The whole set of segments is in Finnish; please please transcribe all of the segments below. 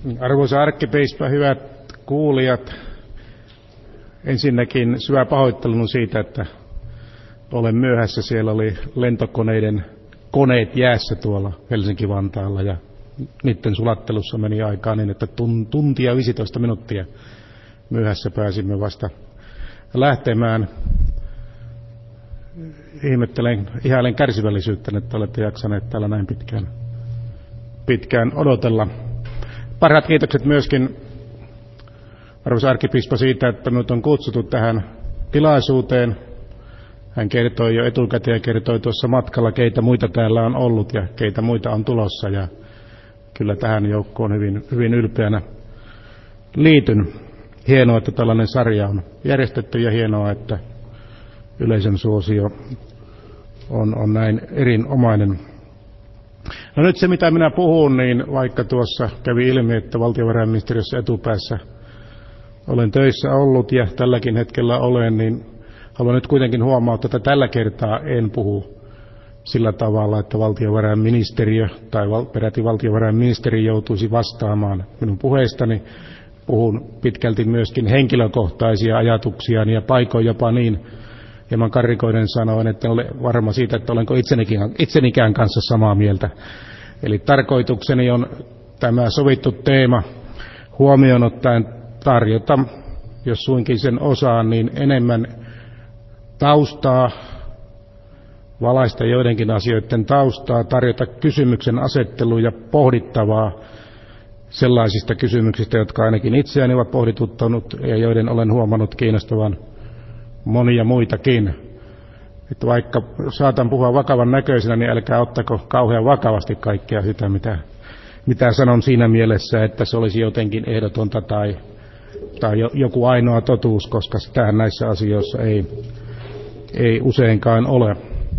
Arvoisa arkkipiispa, hyvät kuulijat, ensinnäkin syvä pahoittelun siitä, että olen myöhässä. Siellä oli lentokoneiden koneet jäässä tuolla Helsinki-Vantaalla ja niiden sulattelussa meni aikaa niin, että tuntia 15 minuuttia myöhässä pääsimme vasta lähtemään. Ihailen kärsivällisyyttä, että olette jaksaneet täällä näin pitkään odotella. Parhaat kiitokset myöskin, arvoisa arkkipiispa, siitä, että minut on kutsuttu tähän tilaisuuteen. Hän kertoi jo etukäteen ja kertoi tuossa matkalla, keitä muita täällä on ollut ja keitä muita on tulossa. Ja kyllä tähän joukkoon hyvin ylpeänä liityn. Hienoa, että tällainen sarja on järjestetty ja hienoa, että yleisön suosio on näin erinomainen. No nyt se, mitä minä puhun, niin vaikka tuossa kävi ilmi, että valtiovarainministeriössä etupäässä olen töissä ollut ja tälläkin hetkellä olen, niin haluan nyt kuitenkin huomauttaa, että tällä kertaa en puhu sillä tavalla, että valtiovarainministeriö tai peräti valtiovarainministeri joutuisi vastaamaan minun puheistani. Puhun pitkälti myöskin henkilökohtaisia ajatuksiani ja paikoin jopa niin hieman karrikoiden sanoen, että en ole varma siitä, että olenko itsenikään kanssa samaa mieltä. Eli tarkoitukseni on tämä sovittu teema huomioon ottaen tarjota, jos suinkin sen osaan, niin enemmän taustaa, valaista joidenkin asioiden taustaa, tarjota kysymyksen asettelua ja pohdittavaa sellaisista kysymyksistä, jotka ainakin itseäni ovat pohdituttanut ja joiden olen huomannut kiinnostavan monia muitakin. Että vaikka saatan puhua vakavan näköisenä, niin älkää ottako kauhean vakavasti kaikkea sitä, mitä sanon siinä mielessä, että se olisi jotenkin ehdotonta tai joku ainoa totuus, koska sitähän näissä asioissa ei useinkaan ole.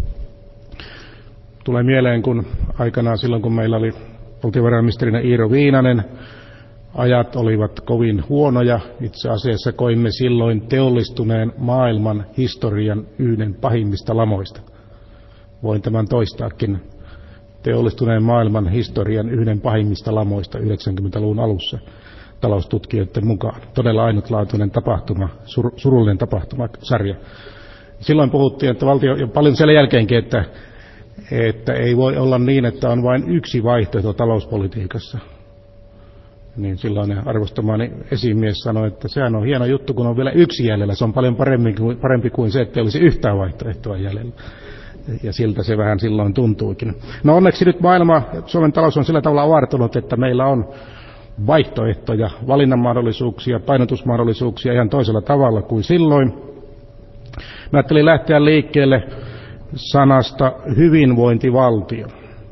Tulee mieleen, kun aikanaan silloin, kun meillä oli valtiovarainministerinä Iiro Viinanen, ajat olivat kovin huonoja. Itse asiassa koimme silloin teollistuneen maailman historian yhden pahimmista lamoista. Voin tämän toistaakin. Teollistuneen maailman historian yhden pahimmista lamoista 90-luvun alussa taloustutkijoiden mukaan. Todella ainutlaatuinen tapahtuma, surullinen tapahtumasarja. Silloin puhuttiin, että ja paljon sen jälkeenkin, että ei voi olla niin, että on vain yksi vaihtoehto talouspolitiikassa. Niin silloin arvostamani esimies sanoi, että sehän on hieno juttu, kun on vielä yksi jäljellä. Se on paljon parempi kuin se, että olisi yhtään vaihtoehtoa jäljellä. Ja siltä se vähän silloin tuntuikin. No onneksi nyt Suomen talous on sillä tavalla avartunut, että meillä on vaihtoehtoja, valinnanmahdollisuuksia, painotusmahdollisuuksia ihan toisella tavalla kuin silloin. Mä ajattelin lähteä liikkeelle sanasta hyvinvointivaltio.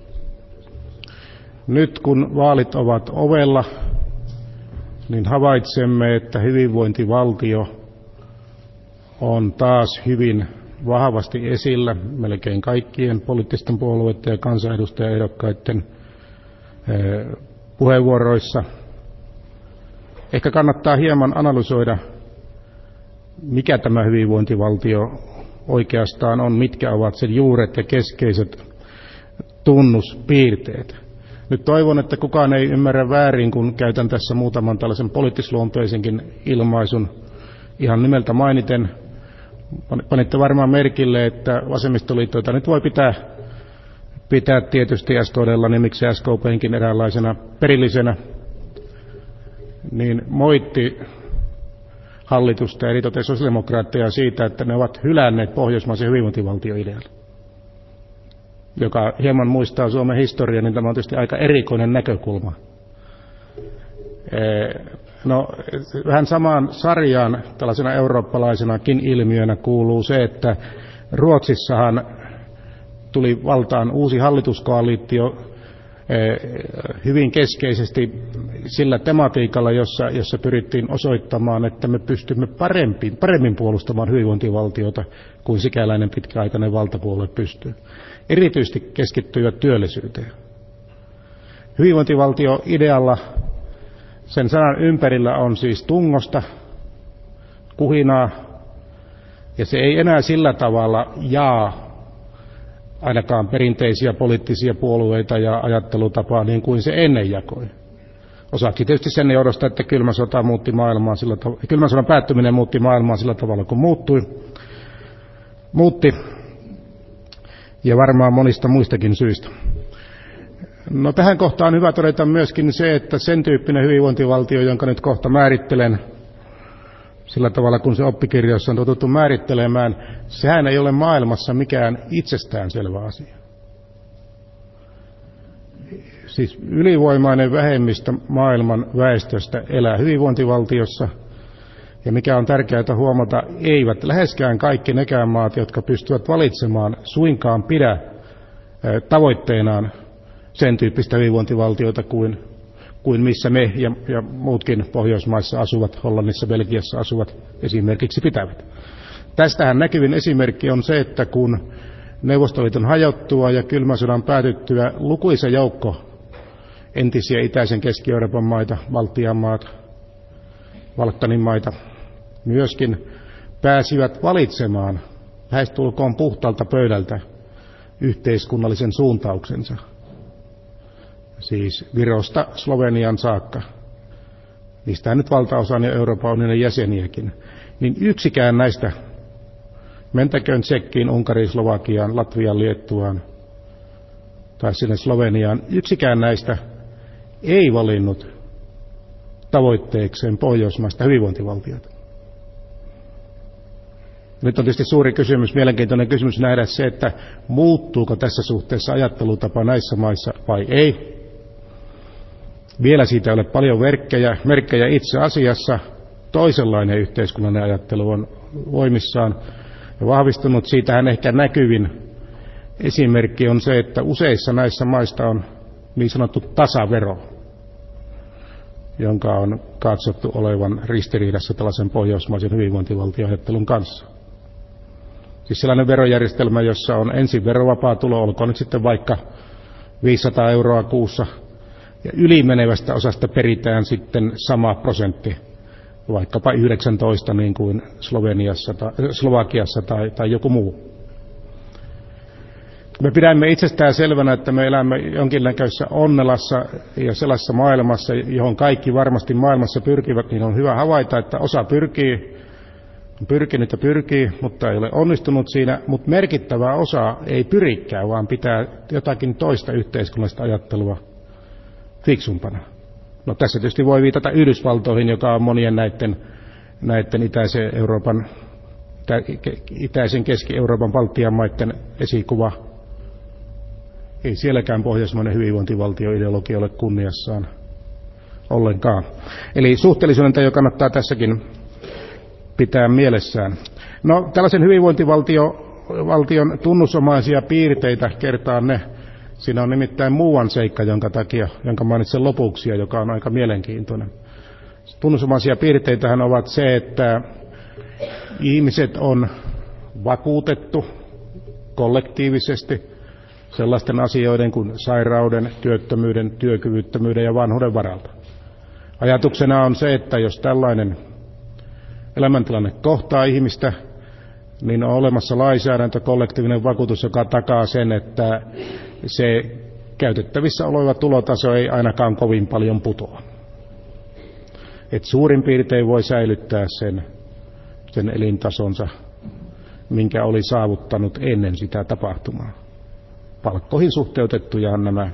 Nyt kun vaalit ovat ovella, niin havaitsemme, että hyvinvointivaltio on taas hyvin vahvasti esillä melkein kaikkien poliittisten puolueiden ja kansanedustajaehdokkaiden puheenvuoroissa. Ehkä kannattaa hieman analysoida, mikä tämä hyvinvointivaltio oikeastaan on, mitkä ovat sen juuret ja keskeiset tunnuspiirteet. Nyt toivon, että kukaan ei ymmärrä väärin, kun käytän tässä muutaman tällaisen poliittisluonteisenkin ilmaisun ihan nimeltä mainiten. Panitte varmaan merkille, että vasemmistoliitto, jota nyt voi pitää tietysti SKD:lla, niin miksi SKP:nkin eräänlaisena perillisenä, niin moitti hallitusta ja eritoten sosiaalidemokraatteja siitä, että ne ovat hylänneet pohjoismaisen hyvinvointivaltioidean, joka hieman muistaa Suomen historiaa, niin tämä on tietysti aika erikoinen näkökulma. No, vähän samaan sarjaan tällaisena eurooppalaisenakin ilmiönä kuuluu se, että Ruotsissahan tuli valtaan uusi hallituskoalitio hyvin keskeisesti sillä tematiikalla, jossa pyrittiin osoittamaan, että me pystymme paremmin puolustamaan hyvinvointivaltiota kuin sikäläinen pitkäaikainen valtapuolue pystyy. Erityisesti keskittyivät työllisyyteen. Hyvinvointivaltio-idealla sen sanan ympärillä on siis tungosta, kuhinaa, ja se ei enää sillä tavalla jaa ainakaan perinteisiä poliittisia puolueita ja ajattelutapaa niin kuin se ennen jakoi. Osaksi tietysti sen johdosta, että kylmä sodan päättyminen muutti maailmaa sillä tavalla, kun muutti, ja varmaan monista muistakin syistä. No tähän kohtaan on hyvä todeta myöskin se, että sen tyyppinen hyvinvointivaltio, jonka nyt kohta määrittelen, sillä tavalla kun se oppikirjoissa on totuttu määrittelemään, sehän ei ole maailmassa mikään itsestäänselvä asia. Siis ylivoimainen vähemmistö maailman väestöstä elää hyvinvointivaltiossa, ja mikä on tärkeää huomata, eivät läheskään kaikki nekään maat, jotka pystyvät valitsemaan, suinkaan pidä tavoitteenaan sen tyyppistä hyvinvointivaltiota kuin missä me ja muutkin Pohjoismaissa asuvat, Hollannissa, Belgiassa asuvat esimerkiksi pitävät. Tästähän näkyvin esimerkki on se, että kun Neuvostoliiton hajottua ja kylmän sodan päätyttyä lukuisa joukko entisiä itäisen Keski-Euroopan maita, Baltian maat, Balkanin maita myöskin pääsivät valitsemaan lähestulkoon puhtaalta pöydältä yhteiskunnallisen suuntauksensa. Siis Virosta Slovenian saakka. Niistähän nyt valtaosa on jo Euroopan unionin jäseniäkin. Niin yksikään näistä, mentäköön Tsekkiin, Unkariin, Slovakiaan, Latviaan, Liettuaan tai sinne Sloveniaan, yksikään näistä ei valinnut tavoitteekseen pohjoismaista hyvinvointivaltiota. Nyt on tietysti suuri kysymys, mielenkiintoinen kysymys nähdä se, että muuttuuko tässä suhteessa ajattelutapa näissä maissa vai ei. Vielä siitä ei ole paljon merkkejä itse asiassa. Toisenlainen yhteiskunnallinen ajattelu on voimissaan ja vahvistunut. Siitähän ehkä näkyvin esimerkki on se, että useissa näissä maista on niin sanottu tasavero, jonka on katsottu olevan ristiriidassa tällaisen pohjoismaisen hyvinvointivaltioajattelun kanssa. Siis sellainen verojärjestelmä, jossa on ensin verovapaa tulo, olkoon nyt sitten vaikka 500 euroa kuussa, ja ylimenevästä osasta peritään sitten sama prosentti, vaikkapa 19 niin kuin Slovakiassa tai joku muu. Me pidämme itsestään selvänä, että me elämme jonkinnäköisessä onnelassa ja sellaisessa maailmassa, johon kaikki varmasti maailmassa pyrkivät, niin on hyvä havaita, että osa on pyrkinyt ja pyrkii, mutta ei ole onnistunut siinä, mutta merkittävä osa ei pyrikään, vaan pitää jotakin toista yhteiskunnallista ajattelua fiksumpana. No tässä tietysti voi viitata Yhdysvaltoihin, joka on monien näiden itäisen Keski-Euroopan Baltian maiden esikuva. Ei sielläkään pohjoismainen hyvinvointivaltioideologia ole kunniassaan ollenkaan. Eli suhteellisuuden jo kannattaa tässäkin pitää mielessään. No, tällaisen hyvinvointivaltion tunnusomaisia piirteitä kertaan ne. Siinä on nimittäin muuan seikka, jonka mainitsen lopuksi ja joka on aika mielenkiintoinen. Tunnusomaisia piirteitähän ovat se, että ihmiset on vakuutettu kollektiivisesti sellaisten asioiden kuin sairauden, työttömyyden, työkyvyttömyyden ja vanhuuden varalta. Ajatuksena on se, että jos tällainen elämäntilanne kohtaa ihmistä, niin on olemassa lainsäädäntö, kollektiivinen vakuutus, joka takaa sen, että se käytettävissä oleva tulotaso ei ainakaan kovin paljon putoa. Et suurin piirtein voi säilyttää sen elintasonsa, minkä oli saavuttanut ennen sitä tapahtumaa. Palkkoihin suhteutettujahan nämä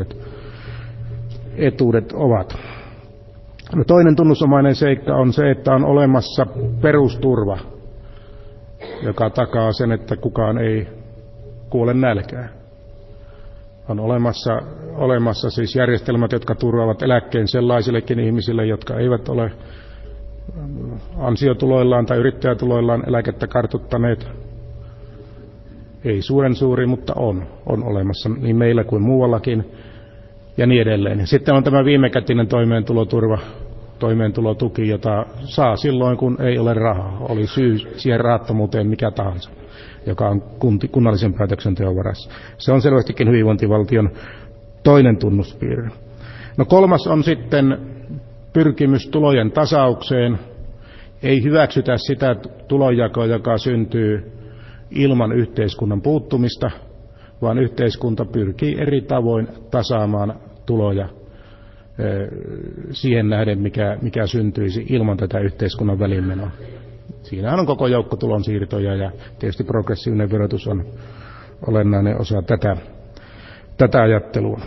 etuudet ovat. No, toinen tunnusomainen seikka on se, että on olemassa perusturva, joka takaa sen, että kukaan ei kuole nälkään. On olemassa siis järjestelmät, jotka turvaavat eläkkeen sellaisillekin ihmisille, jotka eivät ole ansiotuloillaan tai yrittäjätuloillaan eläkettä kartuttaneet. Ei suuren suuri, mutta on olemassa niin meillä kuin muuallakin ja niin edelleen. Sitten on tämä viimekätinen toimeentulotuki, jota saa silloin, kun ei ole rahaa. Oli syy siihen rahattomuuteen mikä tahansa, joka on kunnallisen päätöksenteon varassa. Se on selvästikin hyvinvointivaltion toinen tunnuspiirre. No, kolmas on sitten pyrkimys tulojen tasaukseen. Ei hyväksytä sitä tulonjakoa, joka syntyy ilman yhteiskunnan puuttumista, vaan yhteiskunta pyrkii eri tavoin tasaamaan tuloja siihen nähden, mikä syntyisi ilman tätä yhteiskunnan välinmenoa. Siinähän on koko joukko tulonsiirtoja ja tietysti progressiivinen verotus on olennainen osa tätä ajattelua.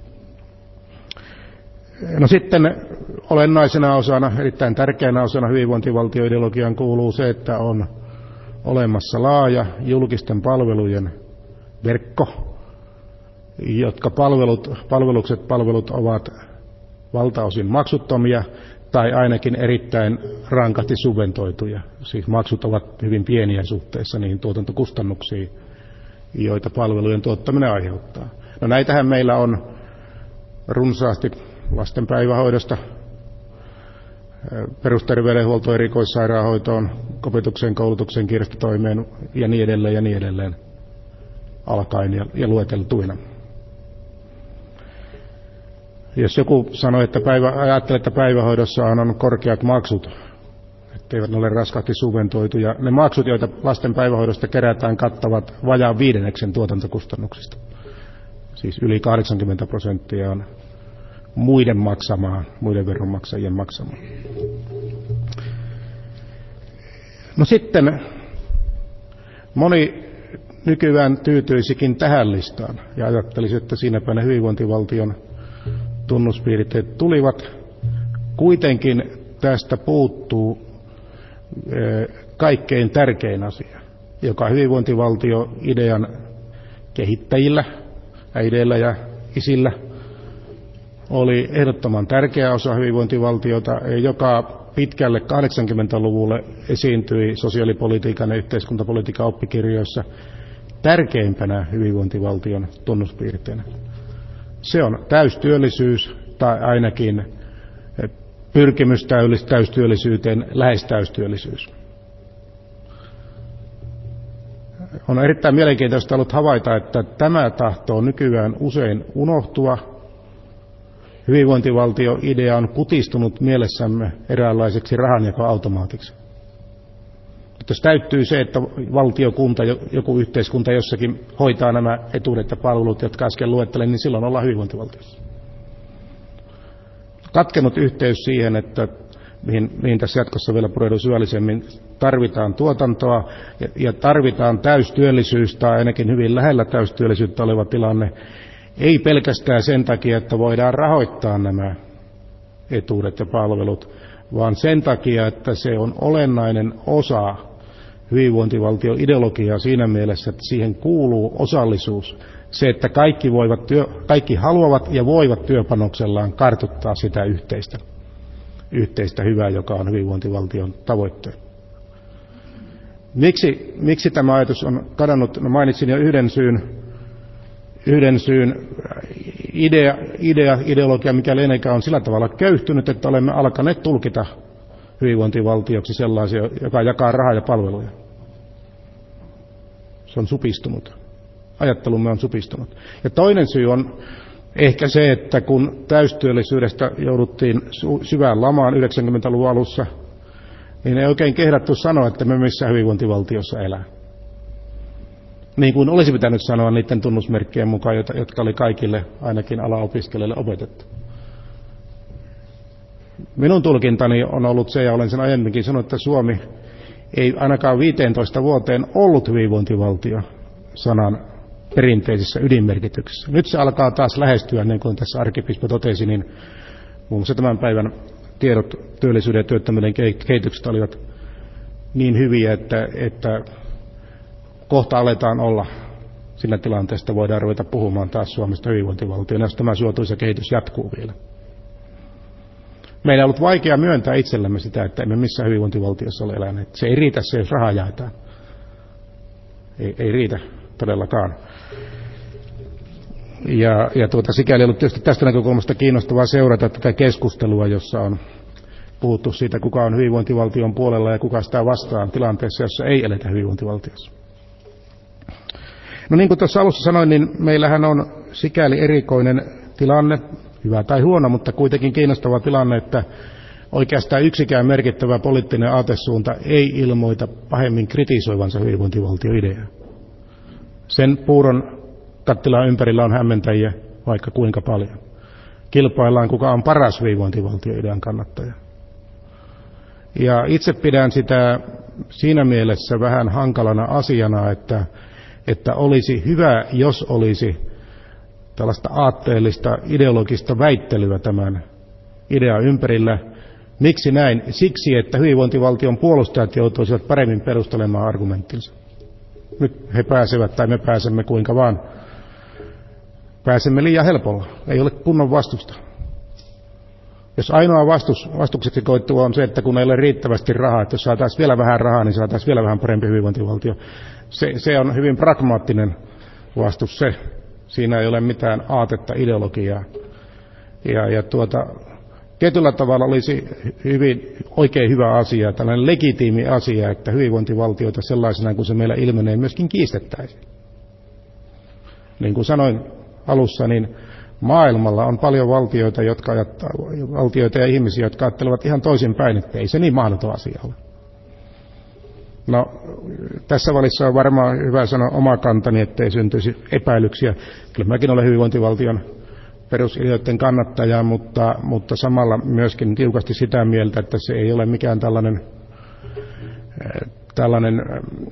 No sitten olennaisena osana, erittäin tärkeänä osana hyvinvointivaltioideologiaan kuuluu se, että on olemassa laaja julkisten palvelujen verkko, jotka palvelut ovat valtaosin maksuttomia tai ainakin erittäin rankasti subventoituja. Siis maksut ovat hyvin pieniä suhteessa niihin tuotantokustannuksiin, joita palvelujen tuottaminen aiheuttaa. No näitähän meillä on runsaasti lasten päivähoidosta, perusterveydenhuoltoon, erikoissairaanhoitoon, opetukseen, koulutukseen, kirjastotoimeen ja niin edelleen alkaen ja lueteltuina. Jos joku sanoo, että ajattelee, että päivähoidossa on korkeat maksut, etteivät ne ole raskaasti subventoituja, ne maksut, joita lasten päivähoidosta kerätään, kattavat vajaan 5% tuotantokustannuksista. Siis yli 80% on muiden veronmaksajien maksamaa. No sitten moni nykyään tyytyisikin tähän listaan ja ajattelisi, että siinäpä ne hyvinvointivaltion tunnuspiirteet tulivat. Kuitenkin tästä puuttuu kaikkein tärkein asia, joka hyvinvointivaltio-idean kehittäjillä, äideillä ja isillä, oli ehdottoman tärkeä osa hyvinvointivaltiota, joka pitkälle 80-luvulle esiintyi sosiaalipolitiikan ja yhteiskuntapolitiikan oppikirjoissa tärkeimpänä hyvinvointivaltion tunnuspiirteenä. Se on täystyöllisyys tai ainakin pyrkimys täystyöllisyyteen, lähes täystyöllisyys. On erittäin mielenkiintoista ollut havaita, että tämä tahtoo nykyään usein unohtua. Hyvinvointivaltio-idea on kutistunut mielessämme eräänlaiseksi rahanjakoautomaatiksi. Jos täyttyy se, että valtiokunta, joku yhteiskunta jossakin hoitaa nämä etuudet ja palvelut, jotka äsken luettelin, niin silloin ollaan hyvinvointivaltiossa. Katkenut yhteys siihen, että mihin tässä jatkossa vielä pureudun syvällisemmin, tarvitaan tuotantoa ja tarvitaan täystyöllisyys tai ainakin hyvin lähellä täystyöllisyyttä oleva tilanne, ei pelkästään sen takia, että voidaan rahoittaa nämä etuudet ja palvelut, vaan sen takia, että se on olennainen osa hyvinvointivaltio-ideologiaa siinä mielessä, että siihen kuuluu osallisuus. Se, että kaikki haluavat ja voivat työpanoksellaan kartuttaa sitä yhteistä hyvää, joka on hyvinvointivaltion tavoitteena. Miksi tämä ajatus on kadonnut? No mainitsin jo yhden syyn ideologia, mikä ennenkään on sillä tavalla köyhtynyt, että olemme alkaneet tulkita hyvinvointivaltioksi sellaisia, joka jakaa rahaa ja palveluja. Se on supistunut. Ajattelumme on supistunut. Ja toinen syy on ehkä se, että kun täystyöllisyydestä jouduttiin syvään lamaan 90-luvun alussa, niin ei oikein kehdattu sanoa, että me missä hyvinvointivaltiossa elää. Niin kuin olisi pitänyt sanoa niiden tunnusmerkkien mukaan, jotka oli kaikille, ainakin alaopiskelijoille opetettu. Minun tulkintani on ollut se, ja olen sen aiemminkin sanonut, että Suomi ei ainakaan 15 vuoteen ollut hyvinvointivaltio sanan perinteisessä ydinmerkityksessä. Nyt se alkaa taas lähestyä, niin kuin tässä arkkipiispa totesi, niin muun muassa tämän päivän tiedot työllisyyden ja työttömyyden kehityksestä olivat niin hyviä, että kohta aletaan olla sillä tilanteesta, voidaan ruveta puhumaan taas Suomesta hyvinvointivaltiona, jos tämä suotuisa kehitys jatkuu vielä. Meillä on ollut vaikea myöntää itsellemme sitä, että emme missään hyvinvointivaltiossa ole eläneet. Se ei riitä se, jos rahaa jaetaan. Ei riitä todellakaan. Ja sikäli on ollut tietysti tästä näkökulmasta kiinnostavaa seurata tätä keskustelua, jossa on puhuttu siitä, kuka on hyvinvointivaltion puolella ja kuka sitä vastaan tilanteessa, jossa ei eletä hyvinvointivaltiossa. No niin kuin tuossa alussa sanoin, niin meillähän on sikäli erikoinen tilanne, hyvä tai huono, mutta kuitenkin kiinnostava tilanne, että oikeastaan yksikään merkittävä poliittinen aatesuunta ei ilmoita pahemmin kritisoivansa hyvinvointivaltioideaa. Sen puuron kattilan ympärillä on hämmentäjiä vaikka kuinka paljon. kilpaillaan, kuka on paras hyvinvointivaltioidean kannattaja. Ja itse pidän sitä siinä mielessä vähän hankalana asiana, että olisi hyvä, jos olisi tällaista aatteellista ideologista väittelyä tämän idean ympärillä. Miksi näin? Siksi, että hyvinvointivaltion puolustajat joutuisivat paremmin perustelemaan argumenttinsa. Nyt he pääsevät tai me pääsemme kuinka vaan. Pääsemme liian helpolla. Ei ole kunnon vastusta. Jos ainoa vastukseksi koittuu on se, että kun ei ole riittävästi rahaa, että jos saataisiin vielä vähän rahaa, niin saataisiin vielä vähän parempi hyvinvointivaltio. Se on hyvin pragmaattinen vastus se. Siinä ei ole mitään aatetta, ideologiaa. Tietyllä tavalla olisi oikein hyvä asia, tällainen legitiimi asia, että hyvinvointivaltioita sellaisena kuin se meillä ilmenee myöskin kiistettäisiin. Niin kuin sanoin alussa, niin maailmalla on paljon valtioita ja ihmisiä, jotka ajattelevat ihan toisinpäin, että ei se niin mahdoton asia ole. No, tässä välissä on varmaan hyvä sanoa oma kantani, ettei syntyisi epäilyksiä. Kyllä mäkin olen hyvinvointivaltion perusideoiden kannattaja, mutta samalla myöskin tiukasti sitä mieltä, että se ei ole mikään tällainen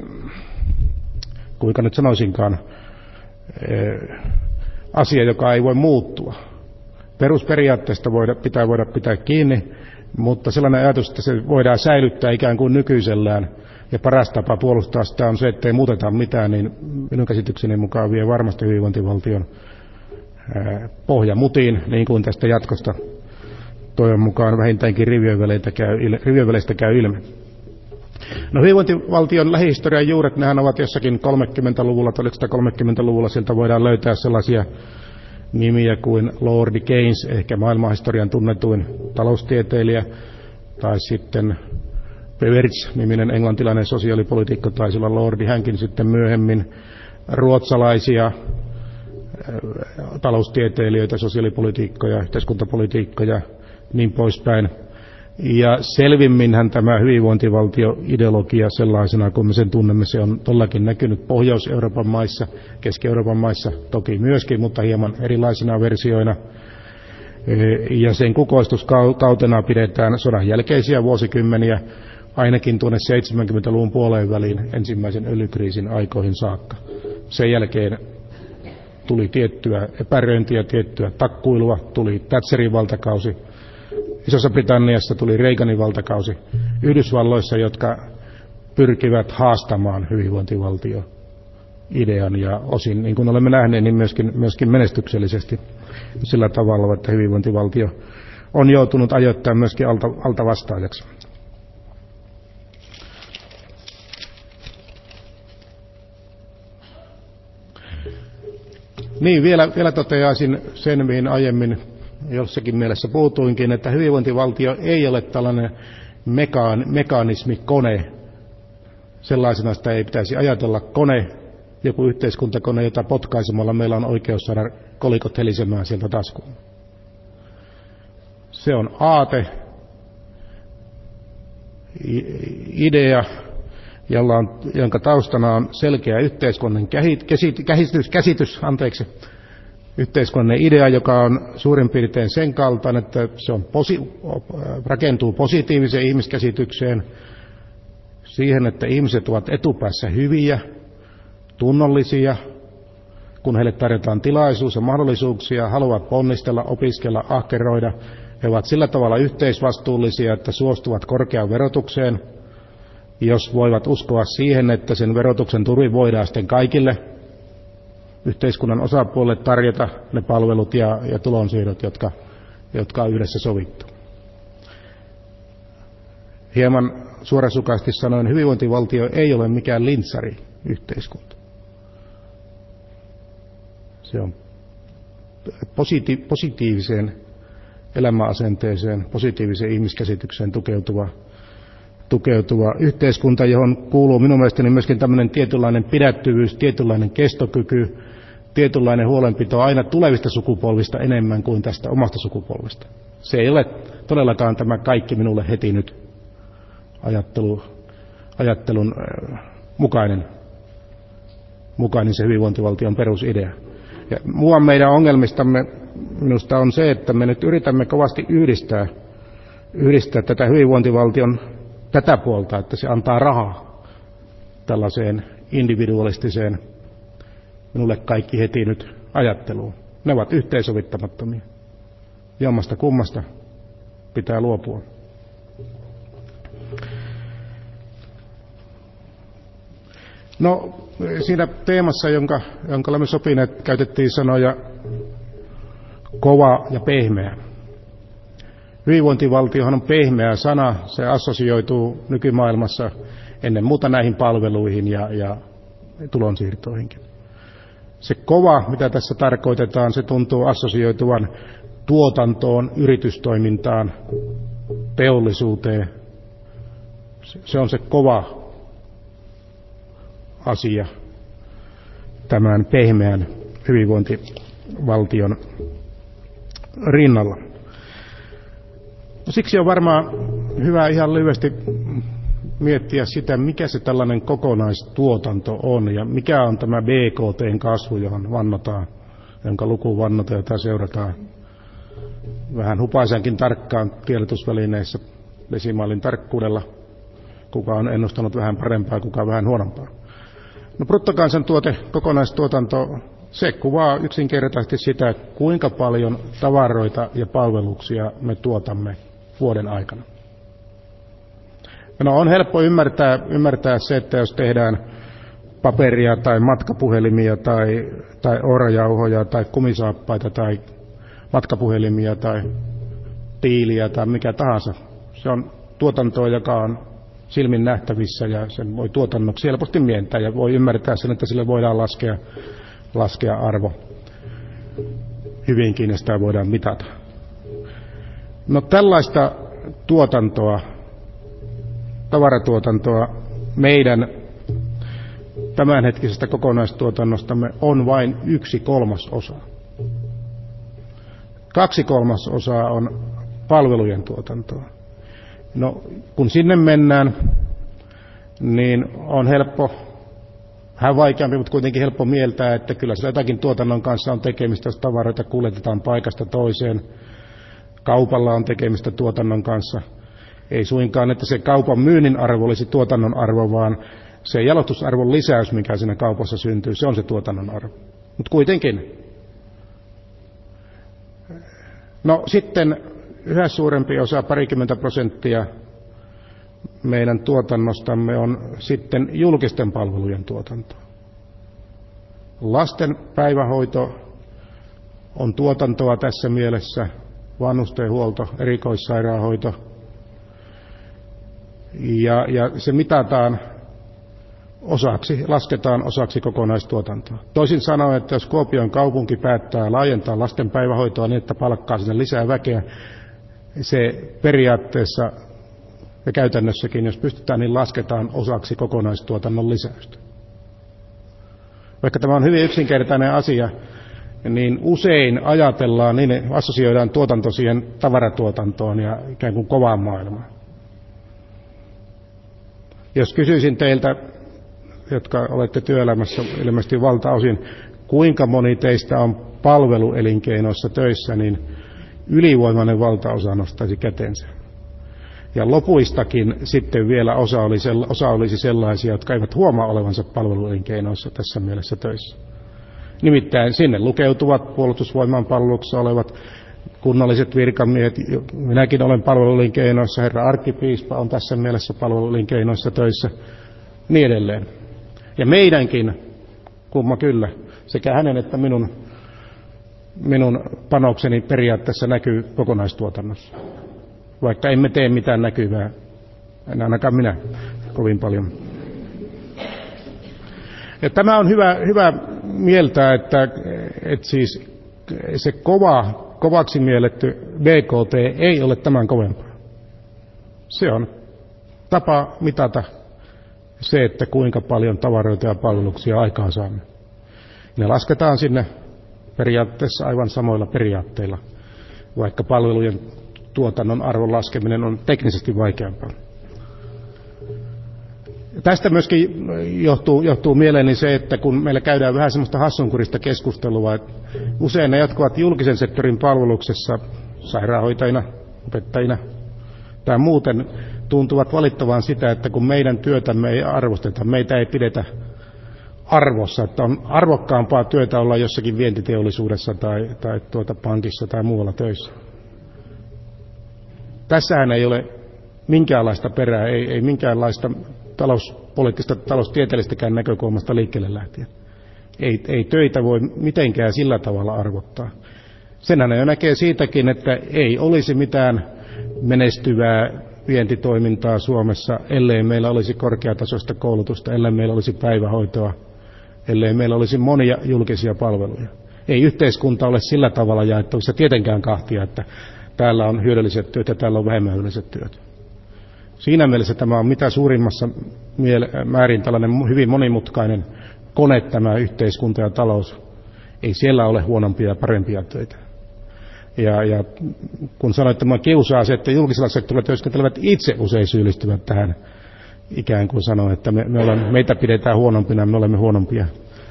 kuinka nyt sanoisinkaan, asia, joka ei voi muuttua. Perusperiaatteesta pitää voida pitää kiinni, mutta sellainen ajatus, että se voidaan säilyttää ikään kuin nykyisellään, ja paras tapa puolustaa sitä on se, että ei muuteta mitään, niin minun käsitykseni mukaan vie varmasti hyvinvointivaltion pohjamutiin, niin kuin tästä jatkosta toivon mukaan vähintäänkin rivien käy ilmi. No, hyvinvointivaltion lähihistorian juuret, nehän ovat jossakin 30-luvulla, 1930-luvulla, sieltä voidaan löytää sellaisia nimiä kuin Lord Keynes, ehkä maailmanhistorian tunnetuin taloustieteilijä, tai sitten Beveridge-niminen englantilainen sosiaalipolitiikko, taisi olla lordi, hänkin sitten myöhemmin, ruotsalaisia taloustieteilijöitä, sosiaalipolitiikkoja, yhteiskuntapolitiikkoja, niin poispäin. Ja selvimminhän tämä hyvinvointivaltioideologia sellaisena, kun me sen tunnemme, se on todellakin näkynyt Pohjois-Euroopan maissa, Keski-Euroopan maissa toki myöskin, mutta hieman erilaisina versioina. Ja sen kukoistuskautena pidetään sodan jälkeisiä vuosikymmeniä, ainakin tuonne 70-luvun puoleen väliin ensimmäisen öljykriisin aikoihin saakka. Sen jälkeen tuli tiettyä epäröintiä, tiettyä takkuilua, tuli Thatcherin valtakausi. Isossa Britanniassa tuli Reaganin valtakausi. Yhdysvalloissa, jotka pyrkivät haastamaan hyvinvointivaltio-idean ja osin, niin kuin olemme nähneet, niin myöskin menestyksellisesti sillä tavalla, että hyvinvointivaltio on joutunut ajoittamaan myöskin altavastaajaksi. Niin, vielä toteaisin sen, mihin aiemmin jossakin mielessä puutuinkin, että hyvinvointivaltio ei ole tällainen mekanismikone. Sellaisena sitä ei pitäisi ajatella kone, joku yhteiskuntakone, jota potkaisemalla meillä on oikeus saada kolikot helisemään sieltä taskuun. Se on aate, idea, jonka taustana on selkeä yhteiskunnan käsitys, yhteiskunnallinen idea, joka on suurin piirtein sen kaltainen, että se on rakentuu positiiviseen ihmiskäsitykseen, siihen, että ihmiset ovat etupäässä hyviä, tunnollisia, kun heille tarjotaan tilaisuus ja mahdollisuuksia, haluavat ponnistella, opiskella, ahkeroida. He ovat sillä tavalla yhteisvastuullisia, että suostuvat korkeaan verotukseen, jos voivat uskoa siihen, että sen verotuksen turvin voidaan sitten kaikille yhteiskunnan osapuolille tarjota ne palvelut ja tulonsiirrot, jotka on yhdessä sovittu. Hieman suorasukaisesti sanoen, hyvinvointivaltio ei ole mikään lintsari yhteiskunta. Se on positiiviseen elämäasenteeseen, positiiviseen ihmiskäsitykseen tukeutuva yhteiskunta, johon kuuluu minun mielestäni myöskin tämmöinen tietynlainen pidättyvyys, tietynlainen kestokyky, tietynlainen huolenpito aina tulevista sukupolvista enemmän kuin tästä omasta sukupolvesta. Se ei ole todellakaan tämä kaikki minulle heti nyt ajattelun mukainen se hyvinvointivaltion perusidea. Ja muuan meidän ongelmistamme minusta on se, että me nyt yritämme kovasti yhdistää tätä hyvinvointivaltion tätä puolta, että se antaa rahaa tällaiseen individualistiseen, minulle kaikki heti nyt ajatteluun. Ne ovat yhteensovittamattomia. Jommasta kummasta pitää luopua. No, siinä teemassa, jonka olemme sopineet, käytettiin sanoja kova ja pehmeä. Hyvinvointivaltiohan on pehmeä sana, se assosioituu nykymaailmassa ennen muuta näihin palveluihin ja tulonsiirtoihinkin. Se kova, mitä tässä tarkoitetaan, se tuntuu assosioituvan tuotantoon, yritystoimintaan, teollisuuteen. Se on se kova asia tämän pehmeän hyvinvointivaltion rinnalla. Siksi on varmaan hyvä ihan lyhyesti miettiä sitä, mikä se tällainen kokonaistuotanto on ja mikä on tämä BKT:n kasvu, johon vannotaan, jonka lukuun vannotaan, jota seurataan vähän hupaisenkin tarkkaan tiedotusvälineissä desimaalin tarkkuudella, kuka on ennustanut vähän parempaa, kuka vähän huonompaa. No, bruttokansantuote, kokonaistuotanto, se kuvaa yksinkertaisesti sitä, kuinka paljon tavaroita ja palveluksia me tuotamme vuoden aikana. No, on helppo ymmärtää se, että jos tehdään paperia tai matkapuhelimia tai ohrajauhoja tai kumisaappaita tai matkapuhelimia tai tiiliä tai mikä tahansa, se on tuotantoa, joka on silmin nähtävissä ja sen voi tuotannoksi helposti mientää ja voi ymmärtää sen, että sille voidaan laskea arvo hyvinkin ja sitä voidaan mitata. No, tällaista tuotantoa, tavaratuotantoa meidän tämänhetkisestä kokonaistuotannostamme on vain 1/3. 2/3 on palvelujen tuotantoa. No, kun sinne mennään, niin on helppo, vähän vaikeampi, mutta kuitenkin helppo mieltää, että kyllä sillä jotakin tuotannon kanssa on tekemistä, jos tavaroita kuljetetaan paikasta toiseen. Kaupalla on tekemistä tuotannon kanssa. Ei suinkaan, että se kaupan myynnin arvo olisi tuotannon arvo, vaan se jalostusarvon lisäys, mikä siinä kaupassa syntyy, se on se tuotannon arvo. Mutta kuitenkin. No, sitten yhä suurempi osa, 20% meidän tuotannostamme on sitten julkisten palvelujen tuotantoa. Lasten päivähoito on tuotantoa tässä mielessä, vanhustenhuolto, erikoissairaanhoito, ja se mitataan lasketaan osaksi kokonaistuotantoa. Toisin sanoen, että jos Kuopion kaupunki päättää laajentaa lasten päivähoitoa niin, että palkkaa sinne lisää väkeä, se periaatteessa ja käytännössäkin, jos pystytään, niin lasketaan osaksi kokonaistuotannon lisäystä. Vaikka tämä on hyvin yksinkertainen asia, niin usein ajatellaan, niin assosioidaan tuotanto siihen tavaratuotantoon ja ikään kuin kovaan maailmaan. Jos kysyisin teiltä, jotka olette työelämässä ilmeisesti valtaosin, kuinka moni teistä on palveluelinkeinoissa töissä, niin ylivoimainen valtaosa nostaisi kätensä. Ja lopuistakin sitten vielä osa olisi sellaisia, jotka eivät huomaa olevansa palveluelinkeinoissa tässä mielessä töissä. Nimittäin sinne lukeutuvat puolustusvoiman palveluksessa olevat kunnalliset virkamiehet, minäkin olen palveluelinkeinoissa, herra arkkipiispa on tässä mielessä palveluelinkeinoissa töissä, niin edelleen. Ja meidänkin, kumma kyllä, sekä hänen että minun panokseni periaatteessa näkyy kokonaistuotannossa. Vaikka emme tee mitään näkyvää, en ainakaan minä kovin paljon. Ja tämä on hyvä mieltää, että siis se kovaksi mielletty BKT ei ole tämän kovempaa. Se on tapa mitata se, että kuinka paljon tavaroita ja palveluksia aikaan saamme. Ne lasketaan sinne periaatteessa aivan samoilla periaatteilla, vaikka palvelujen tuotannon arvon laskeminen on teknisesti vaikeampaa. Tästä myöskin johtuu mieleeni se, että kun meillä käydään vähän semmoista hassunkurista keskustelua, että usein ne, jotka ovat julkisen sektorin palveluksessa sairaanhoitajina, opettajina tai muuten, tuntuvat valittavan sitä, että kun meidän työtämme ei arvosteta, meitä ei pidetä arvossa, että on arvokkaampaa työtä olla jossakin vientiteollisuudessa tai pankissa tai muualla töissä. Tässähän ei ole minkäänlaista perää, ei minkäänlaista talouspoliittista, taloustieteellistäkään näkökulmasta liikkeelle lähtien. Ei töitä voi mitenkään sillä tavalla arvottaa. Senhän jo näkee siitäkin, että ei olisi mitään menestyvää vientitoimintaa Suomessa, ellei meillä olisi korkeatasoista koulutusta, ellei meillä olisi päivähoitoa, ellei meillä olisi monia julkisia palveluja. Ei yhteiskunta ole sillä tavalla jaettavissa tietenkään kahtia, että täällä on hyödylliset työt ja täällä on vähemmän hyödylliset työt. Siinä mielessä tämä on mitä suurimmassa määrin tällainen hyvin monimutkainen kone, tämä yhteiskunta ja talous. Ei siellä ole huonompia ja parempia töitä. Ja kun sanoit, että minua kiusaa se, että julkisella sektorilla työskentelevät itse usein syyllistyvät tähän, ikään kuin sanoen, että meitä pidetään huonompina, me olemme huonompia.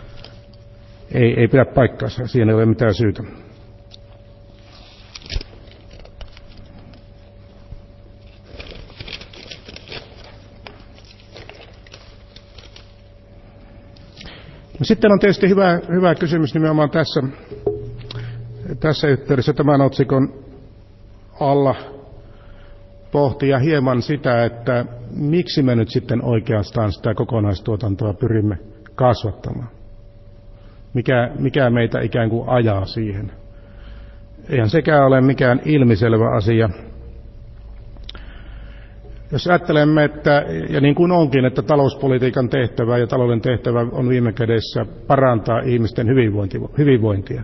Ei pidä paikkaansa, siinä ei ole mitään syytä. Sitten on tietysti hyvä kysymys nimenomaan tässä yhteydessä tämän otsikon alla pohtia hieman sitä, että miksi me nyt sitten oikeastaan sitä kokonaistuotantoa pyrimme kasvattamaan. Mikä meitä ikään kuin ajaa siihen. Eihän sekään ole mikään ilmiselvä asia. Jos ajattelemme, että, ja niin kuin onkin, että talouspolitiikan tehtävä ja talouden tehtävä on viime kädessä parantaa ihmisten hyvinvointia.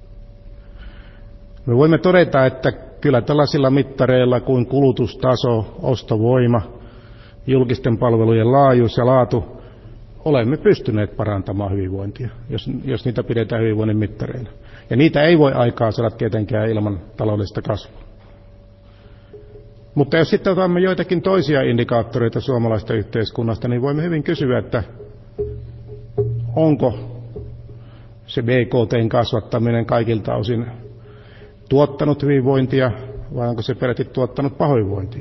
Me voimme todeta, että kyllä tällaisilla mittareilla kuin kulutustaso, ostovoima, julkisten palvelujen laajuus ja laatu, olemme pystyneet parantamaan hyvinvointia, jos niitä pidetään hyvinvoinnin mittareina. Ja niitä ei voi aikaa saada tietenkään ilman taloudellista kasvua. Mutta jos sitten otamme joitakin toisia indikaattoreita suomalaista yhteiskunnasta, niin voimme hyvin kysyä, että onko se BKT:n kasvattaminen kaikilta osin tuottanut hyvinvointia vai onko se peräti tuottanut pahoinvointia?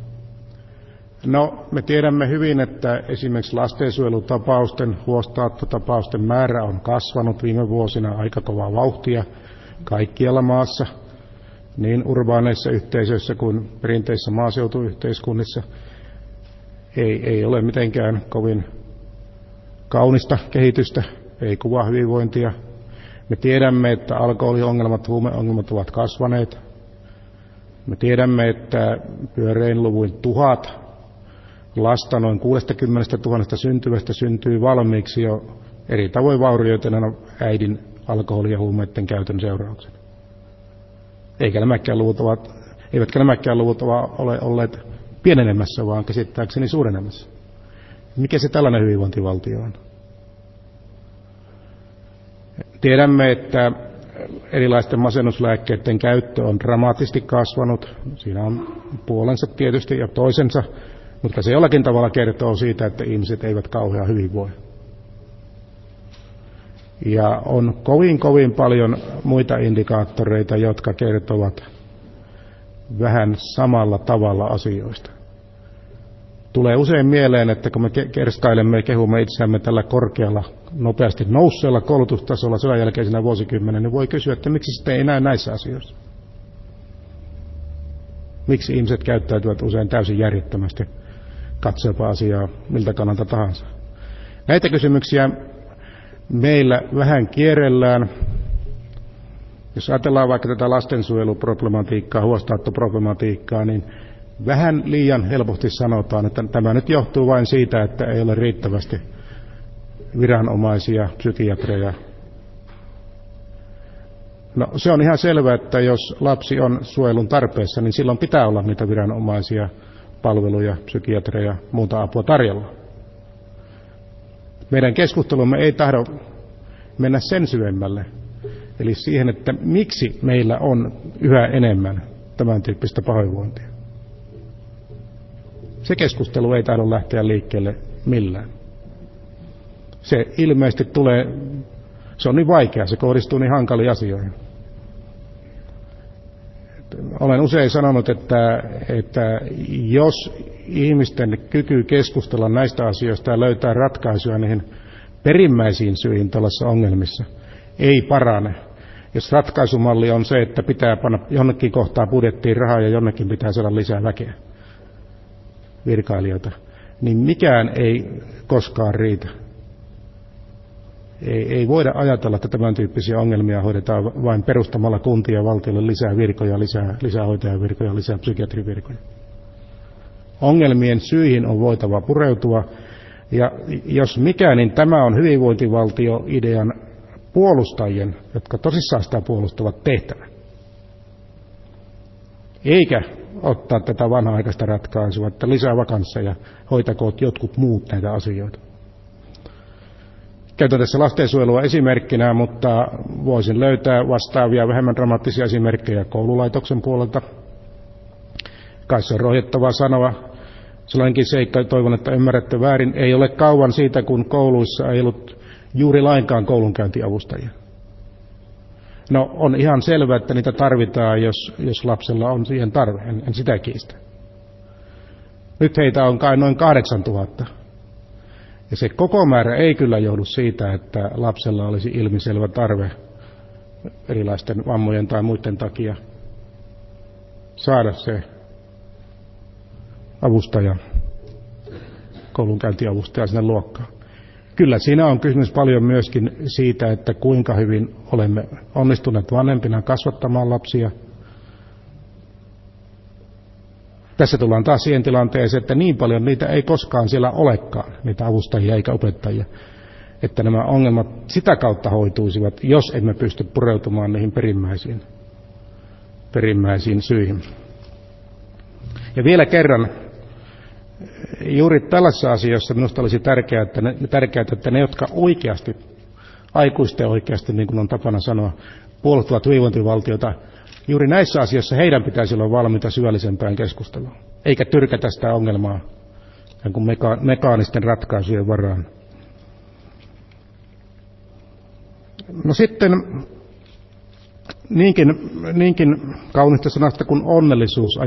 No, me tiedämme hyvin, että esimerkiksi lastensuojelutapausten, huostaanottotapausten määrä on kasvanut viime vuosina aika kovaa vauhtia kaikkialla maassa, niin urbaaneissa yhteisöissä kuin perinteisissä maaseutuyhteiskunnissa. Ei ole mitenkään kovin kaunista kehitystä, ei kuvaa hyvinvointia. Me tiedämme, että alkoholiongelmat, huumeongelmat ovat kasvaneet. Me tiedämme, että pyörein luvuin 1000 lasta noin 60 000 syntyvästä syntyy valmiiksi jo eri tavoin vaurioituneena äidin alkoholi- ja huumeiden käytön seurauksena. Eivätkä nämäkään luvut ole olleet pienenemässä, vaan käsittääkseni suurenemassa. Mikä se tällainen hyvinvointivaltio on? Tiedämme, että erilaisten masennuslääkkeiden käyttö on dramaattisesti kasvanut. Siinä on puolensa tietysti ja toisensa, mutta se jollakin tavalla kertoo siitä, että ihmiset eivät kauhean hyvin voi. Ja on kovin paljon muita indikaattoreita, jotka kertovat vähän samalla tavalla asioista. Tulee usein mieleen, että kun me kerskailemme ja kehumme itseämme tällä korkealla, nopeasti nousseella koulutustasolla sodan jälkeisenä vuosikymmenen, niin voi kysyä, että miksi sitten ei näe näissä asioissa? Miksi ihmiset käyttäytyvät usein täysin järjettömästi, katsoapa asiaa miltä kannalta tahansa? Näitä kysymyksiä meillä vähän kierrellään. Jos ajatellaan vaikka tätä lastensuojeluproblematiikkaa, huostaanottoproblematiikkaa, niin vähän liian helposti sanotaan, että tämä nyt johtuu vain siitä, että ei ole riittävästi viranomaisia, psykiatreja. No, se on ihan selvä, että jos lapsi on suojelun tarpeessa, niin silloin pitää olla niitä viranomaisia, palveluja, psykiatreja, muuta apua tarjolla. Meidän keskustelumme ei tahdo mennä sen syvemmälle, eli siihen, että miksi meillä on yhä enemmän tämän tyyppistä pahoinvointia. Se keskustelu ei tahdo lähteä liikkeelle millään. Se ilmeisesti tulee, se on niin vaikea, se kohdistuu niin hankaliin asioihin. Olen usein sanonut, että jos ihmisten kyky keskustella näistä asioista ja löytää ratkaisuja niihin perimmäisiin syihin tällaisissa ongelmissa ei parane. Jos ratkaisumalli on se, että pitää panna jonnekin kohtaa budjettiin rahaa ja jonnekin pitää saada lisää väkeä, virkailijoita, niin mikään ei koskaan riitä. Ei voida ajatella, että tämän tyyppisiä ongelmia hoidetaan vain perustamalla kuntia valtiolle lisää virkoja, lisää hoitajavirkoja, lisää psykiatrivirkoja. Ongelmien syihin on voitava pureutua, ja jos mikä, niin tämä on hyvinvointivaltio-idean puolustajien, jotka tosissaan sitä puolustavat, tehtävä. Eikä ottaa tätä vanha-aikaista ratkaisua, että lisää vakansseja, hoitakoot jotkut muut näitä asioita. Käytän tässä lastensuojelua esimerkkinä, mutta voisin löytää vastaavia vähemmän dramaattisia esimerkkejä koululaitoksen puolelta. Kai se on rohjettavaa sanoa. Sellainenkin seikka, toivon, että ymmärrätte väärin, ei ole kauan siitä, kun kouluissa ei ollut juuri lainkaan koulunkäyntiavustajia. No, on ihan selvää, että niitä tarvitaan, jos lapsella on siihen tarve, en sitä kiistä. Nyt heitä on kai noin 8000. Ja se koko määrä ei kyllä johdu siitä, että lapsella olisi ilmiselvä tarve erilaisten vammojen tai muiden takia saada se avustaja, koulunkäyntiavustaja sinne luokkaan. Kyllä siinä on kysymys paljon myöskin siitä, että kuinka hyvin olemme onnistuneet vanhempina kasvattamaan lapsia. Tässä tullaan taas siihen tilanteeseen, että niin paljon niitä ei koskaan siellä olekaan, niitä avustajia eikä opettajia, että nämä ongelmat sitä kautta hoituisivat, jos emme pysty pureutumaan niihin perimmäisiin syihin. Ja vielä kerran, juuri tällaisessa asiassa minusta olisi tärkeää, että ne, jotka oikeasti, aikuisten oikeasti, niin kuin on tapana sanoa, puolustavat hyvinvointivaltiota, juuri näissä asioissa heidän pitäisi olla valmiita syvällisempään keskusteluun, eikä tyrkätä sitä ongelmaa mekaanisten ratkaisujen varaan. No sitten niinkin kaunista sanasta kuin onnellisuus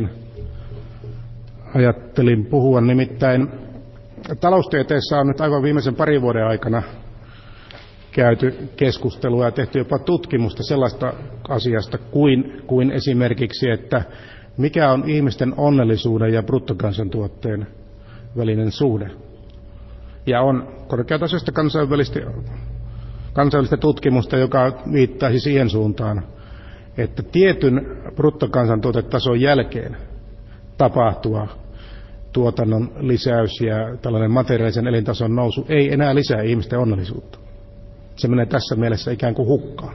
ajattelin puhua, nimittäin taloustieteessä on nyt aivan viimeisen parin vuoden aikana käyty keskustelua ja tehty jopa tutkimusta sellaista asiasta kuin esimerkiksi, että mikä on ihmisten onnellisuuden ja bruttokansantuotteen välinen suhde. Ja on korkeatasoista kansainvälistä tutkimusta, joka viittaisi siihen suuntaan, että tietyn bruttokansantuotetason jälkeen tapahtua tuotannon lisäys ja tällainen materiaalisen elintason nousu ei enää lisää ihmisten onnellisuutta. Se menee tässä mielessä ikään kuin hukkaan.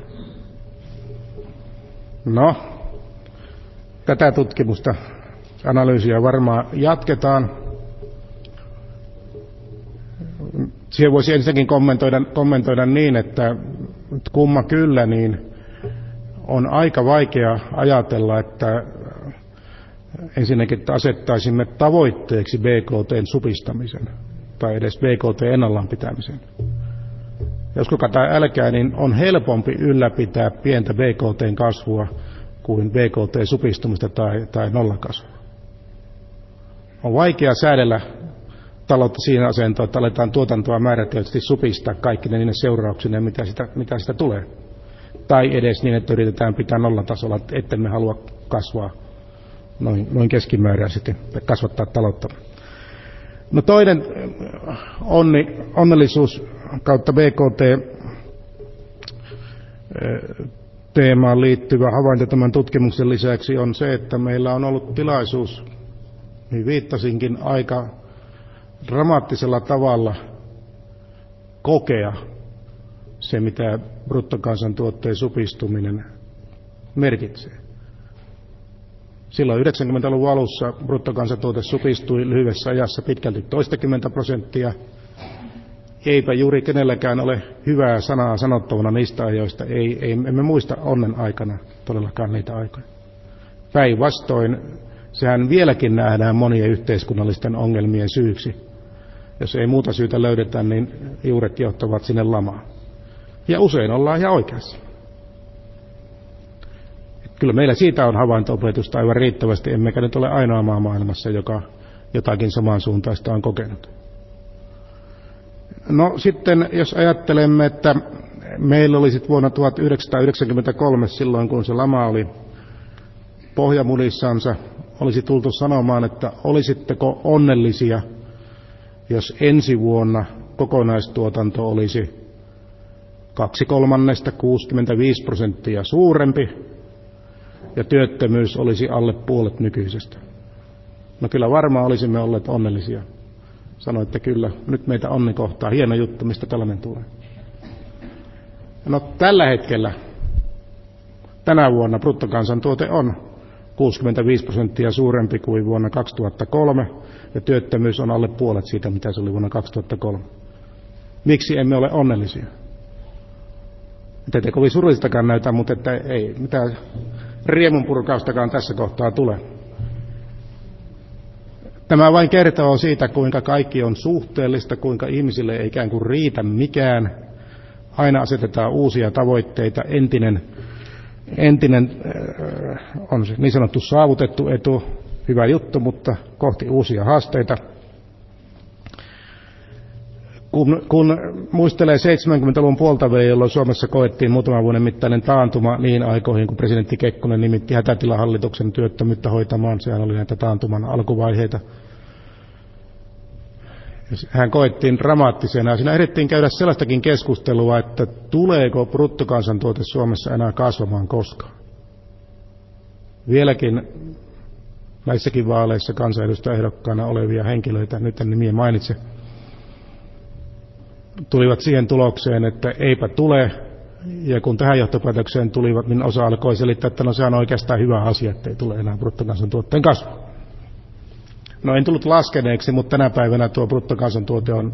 No, tätä tutkimusta, analyysiä varmaan jatketaan. Siihen voisi ensinnäkin kommentoida niin, että kumma kyllä, niin on aika vaikea ajatella, että ensinnäkin että asettaisimme tavoitteeksi BKT:n supistamisen tai edes BKT ennallaan pitämisen. Jos kuka tai älkää, niin on helpompi ylläpitää pientä BKT:n kasvua kuin BKT-supistumista tai nollakasvua. On vaikea säädellä taloutta siinä asentoon, että aletaan tuotantoa määrätietoisesti supistaa kaikki ne seurauksine, mitä sitä tulee. Tai edes niin, että yritetään pitää nollatasolla, ettemme halua kasvaa noin keskimääräisesti, kasvattaa taloutta. No toinen onnellisuus kautta BKT teemaan liittyvä havainto tämän tutkimuksen lisäksi on se, että meillä on ollut tilaisuus, niin viittasinkin aika dramaattisella tavalla kokea se, mitä bruttokansantuotteen supistuminen merkitsee. Silloin 90-luvun alussa bruttokansantuote supistui lyhyessä ajassa pitkälti 20%. Eipä juuri kenelläkään ole hyvää sanaa sanottavana niistä ajoista. Emme muista onnen aikana todellakaan niitä aikoja. Päinvastoin sehän vieläkin nähdään monien yhteiskunnallisten ongelmien syyksi. Jos ei muuta syytä löydetä, niin juuret johtavat sinne lamaan. Ja usein ollaan ihan oikeassa. Kyllä meillä siitä on havainto-opetusta aivan riittävästi, emmekä nyt ole ainoa maa maailmassa, joka jotakin samansuuntaista on kokenut. No sitten, jos ajattelemme, että meillä oli sitten vuonna 1993, silloin kun se lama oli pohjamulissansa, olisi tultu sanomaan, että olisitteko onnellisia, jos ensi vuonna kokonaistuotanto olisi 2/3, 65% suurempi, ja työttömyys olisi alle puolet nykyisestä. No kyllä varmaan olisimme olleet onnellisia. Sanoitte kyllä, nyt meitä onni kohtaa. Hieno juttu, mistä tällainen tulee. No tällä hetkellä, tänä vuonna bruttokansantuote on 65% suurempi kuin vuonna 2003, ja työttömyys on alle puolet siitä, mitä se oli vuonna 2003. Miksi emme ole onnellisia? Ettei kovin surullistakaan näytä, mutta että ei mitään riemunpurkaustakaan tässä kohtaa tule. Tämä vain kertoo siitä, kuinka kaikki on suhteellista, kuinka ihmisille ei ikään kuin riitä mikään. Aina asetetaan uusia tavoitteita. Entinen on niin sanottu saavutettu etu, hyvä juttu, mutta kohti uusia haasteita. Kun muistelee 70-luvun puoltaväliä, jolloin Suomessa koettiin muutaman vuoden mittainen taantuma niin aikoihin, kun presidentti Kekkonen nimitti hätätilahallituksen työttömyyttä hoitamaan, sehän oli näitä taantuman alkuvaiheita. Hän koettiin dramaattisena. Siinä ehdittiin käydä sellaistakin keskustelua, että tuleeko bruttokansantuote Suomessa enää kasvamaan koskaan. Vieläkin näissäkin vaaleissa kansanedustajaehdokkaana olevia henkilöitä, nyt en nimiä mainitse, tulivat siihen tulokseen, että eipä tule, ja kun tähän johtopäätökseen tulivat, niin osa alkoi selittää, että no se on oikeastaan hyvä asia, että ei tule enää bruttokansantuotteen kasvu. No en tullut laskeneeksi, mutta tänä päivänä tuo bruttokansantuote on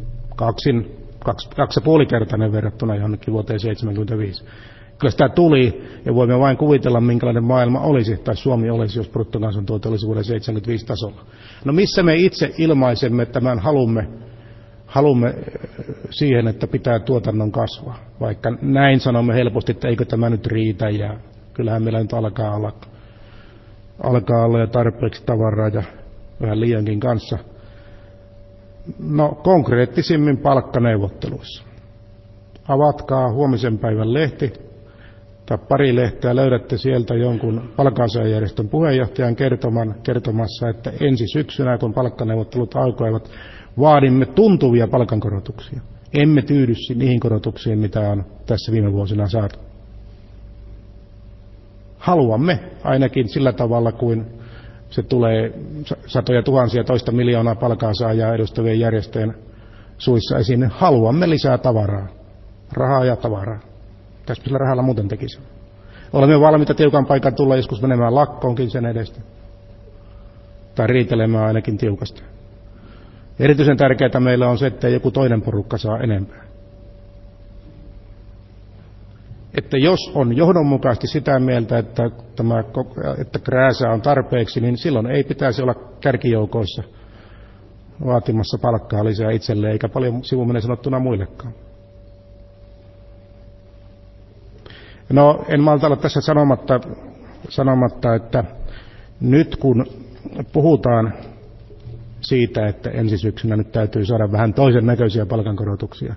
2,5-kertainen verrattuna johonkin vuoteen 1975. Kyllä sitä tuli, ja voimme vain kuvitella, minkälainen maailma olisi, tai Suomi olisi, jos bruttokansantuote olisi vuoden 1975 tasolla. No missä me itse ilmaisemme tämän halumme siihen, että pitää tuotannon kasvaa. Vaikka näin sanomme helposti, että eikö tämä nyt riitä, ja kyllähän meillä nyt alkaa olla jo tarpeeksi tavaraa ja vähän liiankin kanssa. No konkreettisimmin palkkaneuvotteluissa. Avatkaa huomisen päivän lehti tai pari lehteä, löydätte sieltä jonkun palkansaajajärjestön puheenjohtajan kertomassa, että ensi syksynä, kun palkkaneuvottelut alkoivat, vaadimme tuntuvia palkankorotuksia. Emme tyydy niihin korotuksiin, mitä on tässä viime vuosina saatu. Haluamme ainakin sillä tavalla, kuin se tulee satoja tuhansia, toista miljoonaa palkansaajaa edustavien järjestöjen suissa esiin, niin haluamme lisää tavaraa, rahaa ja tavaraa. Tässä sillä rahalla muuten tekisi. Olemme valmiita tiukan paikan tulla joskus menemään lakkoonkin sen edestä. Tai riitelemään ainakin tiukasti. Erityisen tärkeää meillä on se, että joku toinen porukka saa enempää. Että jos on johdonmukaisesti sitä mieltä, että krääsää on tarpeeksi, niin silloin ei pitäisi olla kärkijoukoissa vaatimassa palkkaa lisää itselleen, eikä paljon sivuminen sanottuna muillekaan. No, en malta olla tässä sanomatta, että nyt kun puhutaan siitä, että ensi syksynä nyt täytyy saada vähän toisen näköisiä palkankorotuksia.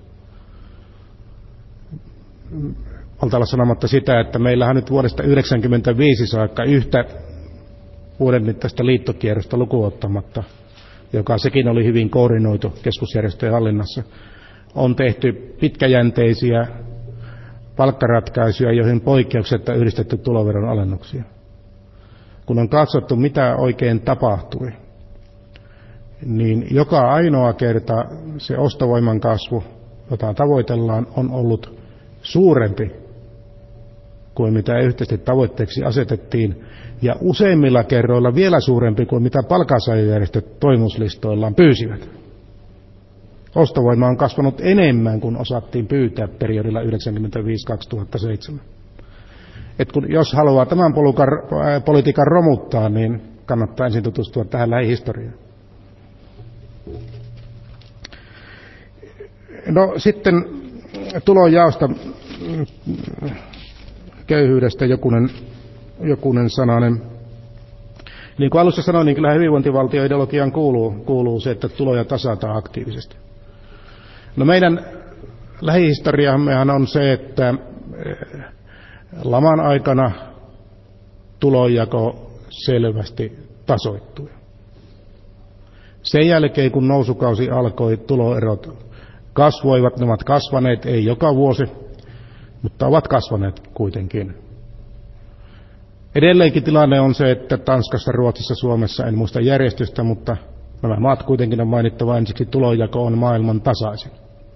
Malta olla sanomatta sitä, että meillähän nyt vuodesta 1995 saakka yhtä vuoden mittaista liittokierrosta lukuottamatta, joka sekin oli hyvin koordinoitu keskusjärjestöjen hallinnassa, on tehty pitkäjänteisiä palkkaratkaisuja, joihin poikkeuksetta yhdistetty tuloveron alennuksia. Kun on katsottu, mitä oikein tapahtui, niin joka ainoa kerta se ostovoiman kasvu, jota tavoitellaan, on ollut suurempi kuin mitä yhteisesti tavoitteeksi asetettiin, ja useimmilla kerroilla vielä suurempi kuin mitä palkansaajajärjestöt toimuslistoillaan pyysivät. Ostovoima on kasvanut enemmän kuin osattiin pyytää periodilla 1995-2007. Jos haluaa tämän politiikan romuttaa, niin kannattaa ensin tutustua tähän lähihistoriaan. No sitten tulonjaosta, köyhyydestä jokunen sananen. Niin kuin alussa sanoin, niin kyllä hyvinvointivaltioideologiaan kuuluu se, että tuloja tasataan aktiivisesti. No meidän lähihistoriammehan on se, että laman aikana tulonjako selvästi tasoittui. Sen jälkeen, kun nousukausi alkoi, tuloerot kasvoivat. Ne ovat kasvaneet, ei joka vuosi, mutta ovat kasvaneet kuitenkin. Edelleenkin tilanne on se, että Tanskassa, Ruotsissa, Suomessa, en muista järjestystä, mutta nämä maat kuitenkin on mainittava ensiksi, tulonjako on maailman tasaisin.